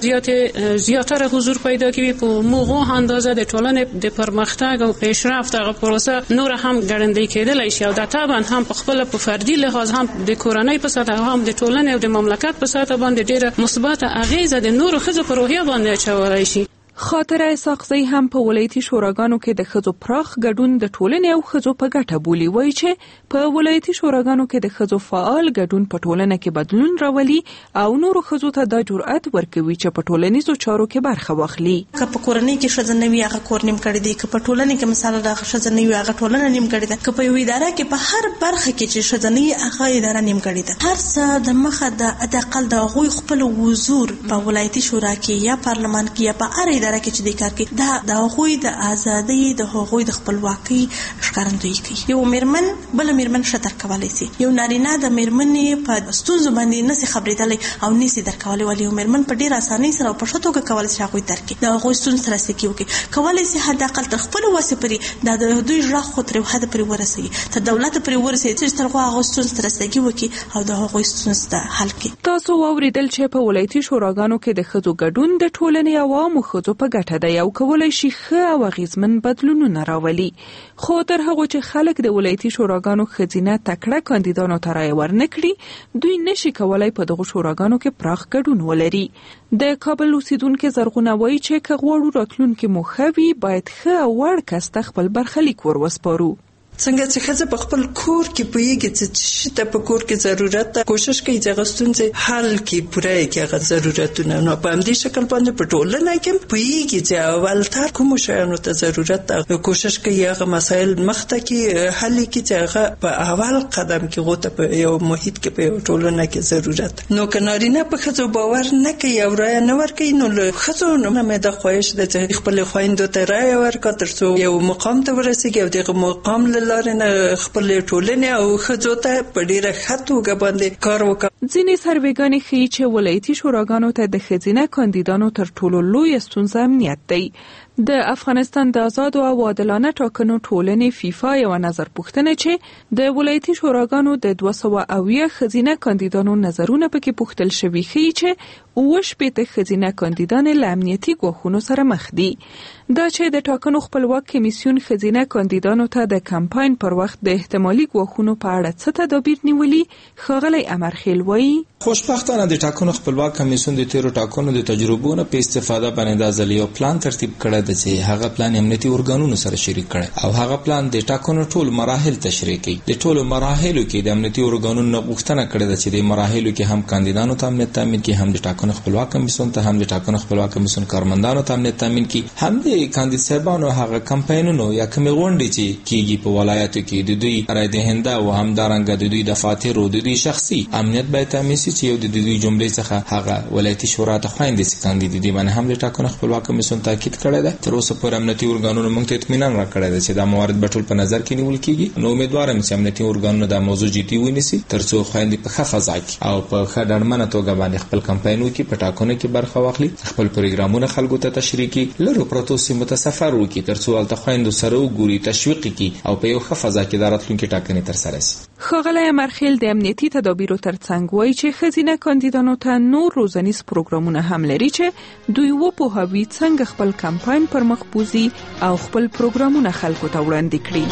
زیاتره حضور پیدا کوي په موغو اندازه د ټولنې د پرمختګ او پیشرفت هغه پروسه نور هم ګړندۍ کېدلی شي او دا طبعا هم په خپل په فردي لحاظ هم د کورنۍ په سطح هم د ټولنې او د مملکت په سطح باندې ډېره مثبت اغیزه د نورو ښځو په روحیه باندې اچولی شي. خاطره اسحاقزی هم په ولایتي شوراګانو کې د ښځو پراخ ګډون د ټولنې او ښځو په ګټه بولي، وایي چې په ولایتي شوراګانو کې د ښځو فعال ګډون په ټولنه کې بدلون راولي او نورو ښځو ته دا جرأت ورکوي چې په ټولنیزو چارو کې برخه واخلي. که په کورنۍ کې ښځه نه وي هغه کور نیم کړی دی، که په ټولنه کې مثال د ښځه نه وي هغه ټولنه نیم کړی ده، که په یو اداره کې په هر برخه کې چې ښځه نه وي هغه اداره نیم کړی ده. هر څه د مخه د حداقل د هغوی خپل حضور په ولایتي شورا کې یا پارلمان کې یا په هر اداره کې چې د کار کې دا د هغوی د ازادۍ د هغوی د خپلواکۍ ښکارندویي کوي. یو میرمن بل میرمن ښه درک کولی شي، یو نارینه د میرمنې په ستونزو باندې نشي خبرېدلی او نشي درک کولی، ولې یو میرمن په ډېره اسانۍ سره او په ښه توګه کولی شي هغوی درک کړي، د هغوی ستونزو سره سکي وکړي، کولی شي حداقل تر خپلو وسې پورې دا د دوی غږ خو تر یو حده پورې ورسوي، تر دولته پورې ورسوي چې تر هغو هغو ستونزو سره سکي وکړي او د هغوی ستونزو ته حل کړي. تاسو واورېدل چې په ولایتي شوراګانو کې د ښځو ګډون د ټولنې عوامو ښځو په ګټه دی او کولای شي ښه او اغیزمن بدلونونه راولي. خو تر هغو چې خلک د ولایتي شوراګانو ښځینه تکړه کاندیدانو ته رایه ورنکړي دوی نشي کولای په دغو شوراګانو کې پراخ ګډون ولري. د کابل اوسیدونکو زرغونه وایي چې که غواړو راتلونکي مو ښه وي باید ښه او وړ کس ته خپل برخلیک ور وسپارو. څنګه چې ښځه په خپل کور کې پوهېږي چې شي ته په کور کې ضرورت ده، کوشش کوي چې هغه ستونزې حل کړي، پوره یې کړي هغه ضرورتونه. نو په همدې شکل باندې په ټولنه کې پوهېږي چې اولتر کومو شیانو ته ضرورت ده، کوشش کوي هغه مسایل مخته کې حل کړي چې هغه په اول قدم کې هغو ته په یو محیط کې په یو ټولنه کې ضرورت. نو که نارینه په ښځو باور نه کوي او رایه نه ورکوي نو له ښځو نه مې دا خواهش ده چې خپلې خویندو ته رایه ورکړه تر څو یو مقام ته ورسېږي او دغه مقام لارې نه خپل ټولنې او ښځو ته په ډیره ښه توګه باندې کار وکړي. ځینې سروېګانې ښیي چې ولایتي شوراګانو ته د ښځینه کاندیدانو تر ټولو لویه ستونزه امنیت دی. د افغانستان د آزادو او عادلانه ټاکنو ټولنې فیفا یو نظر پوښتنه چې د ولایتي شوراګانو د 270 ښځینه کاندیدانو نظرونه پکې پوښتل شوي ښیي چې 80 ښځینه کاندیدان له امنیتي ګواښونو سره مخ دي. دا چې د ټاکنو خپلواک کمیسیون ښځینه کاندیدانو ته د کمپاین پر وخت د احتمالي ګواښونو په اړه څه تدابیر نیولي، ښاغلی امرخیل وایي. خوشبختانه د ټاکنو خپلواک کمیسیون د تیرو ټاکنو د تجربو نه په استفاده باندې د ځل یو پلان ترتیب کړی دی چې هغه پلان امنیتي ارګانونو سره شریک کړي او هغه پلان د ټاکنو ټول مراحل تشریح کوي. د ټولو مراحلو کې د امنیتي ارګانونو غوښتنه کړې ده چې د مراحلو کې هم کاندیدانو ته امنیت تامین کړي، هم د ټاکنو خپلواک کمیسیون ته، هم د ټاکنو خپلواک کمیسیون کارمندانو ته امنیت تامین کړي، هم د کاندید صاحبانو هغه کمپاینونو یا کومې غونډې چې کیږي په ولایتو کې د دوی رای دهنده او هم دارنګه د دوی دفاتر او د دوی شخصي امنیت باید تامین شي چې یو د دوی جملې څخه هغه ولایتي شورا ته خويندې سي کاندید دي باندې هم د ټاکنو خپلواک کمیسیون تاکید کړی ده. تر اوسه پورې امنیتي ارګانونو موږ ته اطمینان راکړی دی چې دا موارد به ټول په نظر کې نیول کیږي. نو امیدوارم چې امنیتي ارګانونه دا موضوع جدي ونیسي ترڅو خويندې په ښه فضا کې او په ښه ډاډمنه توګه باندې خپل کمپاین وکړي، په ټاکنو کې برخه واخلي، خپل پروګرامونه خلکو ته تشریح کړي، لرو پروتو سیمو ته سفر وکړي ترڅو هلته خویندو سره وګوري، تشویق کړي او په یو ښه فضا کې د راتلونکي ټاکنې ترسره شي. ښاغلی امرخیل د امنیتي تدابیرو ترڅنګ وایي چې ښځینه کاندیدانو ته نور روزنیز پروګرامونه هم لري چې دوی وپوهوي څنګه خپل کمپاین پر مخ بوزي او خپل پروګرامونه خلکو ته وړاندې کړي.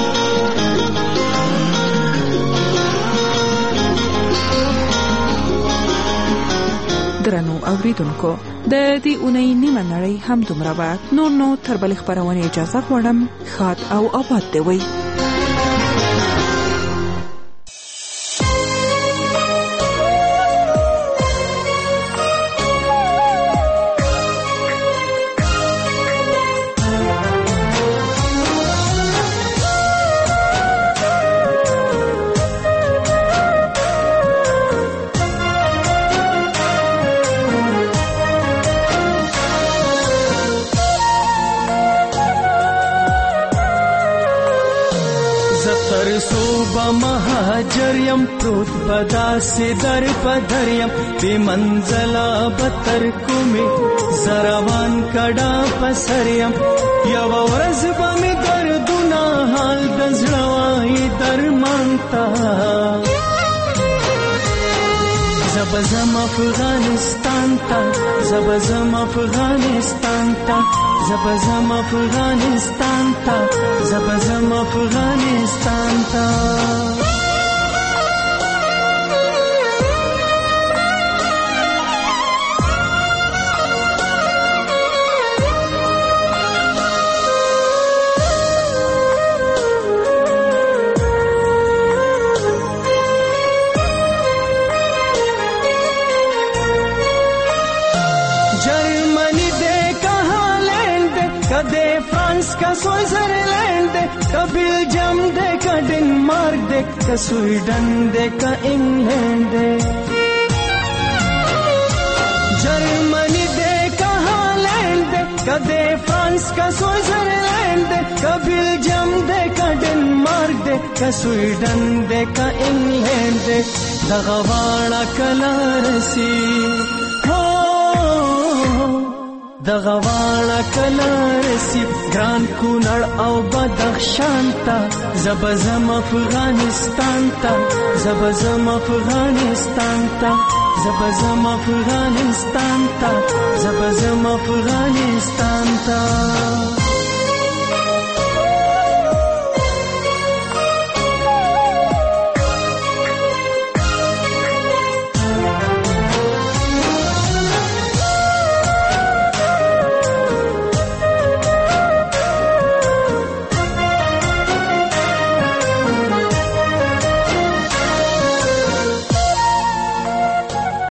درنو اوریدونکو د دې اونۍ نیمه نړۍ هم دومره وه. نو تر بلې خپرونې اجازه غواړم. ښاد او آباد دې وي. با مهاجر یم پروت بداسې در پدر یم بې منزله به تر کومې زروان کډا په سر یم یوه ورځ به مې دردونه حال د زړه وایي درمان ته زب زم افغانستان تا زب زم افغانستان تا زب زم افغانستان تا زب زم افغانستان تا का स्विट्जरलैंड दे का बेल्जियम दे का डेनमार्क दे का स्वीडन दे का इंग्लैंड दे जर्मनी दे का हॉलैंड दे का दे फ्रांस का स्विट्जरलैंड दे का बेल्जियम दे का डेनमार्क दे का स्वीडन दे का इंग्लैंड दे दगवाड़ा कलारसी دغواړه کلارسی ګران کونړ او بدخشان ته زبزم افغانستان ته زبزم افغانستان ته زبزم افغانستان ته زبزم افغانستان ته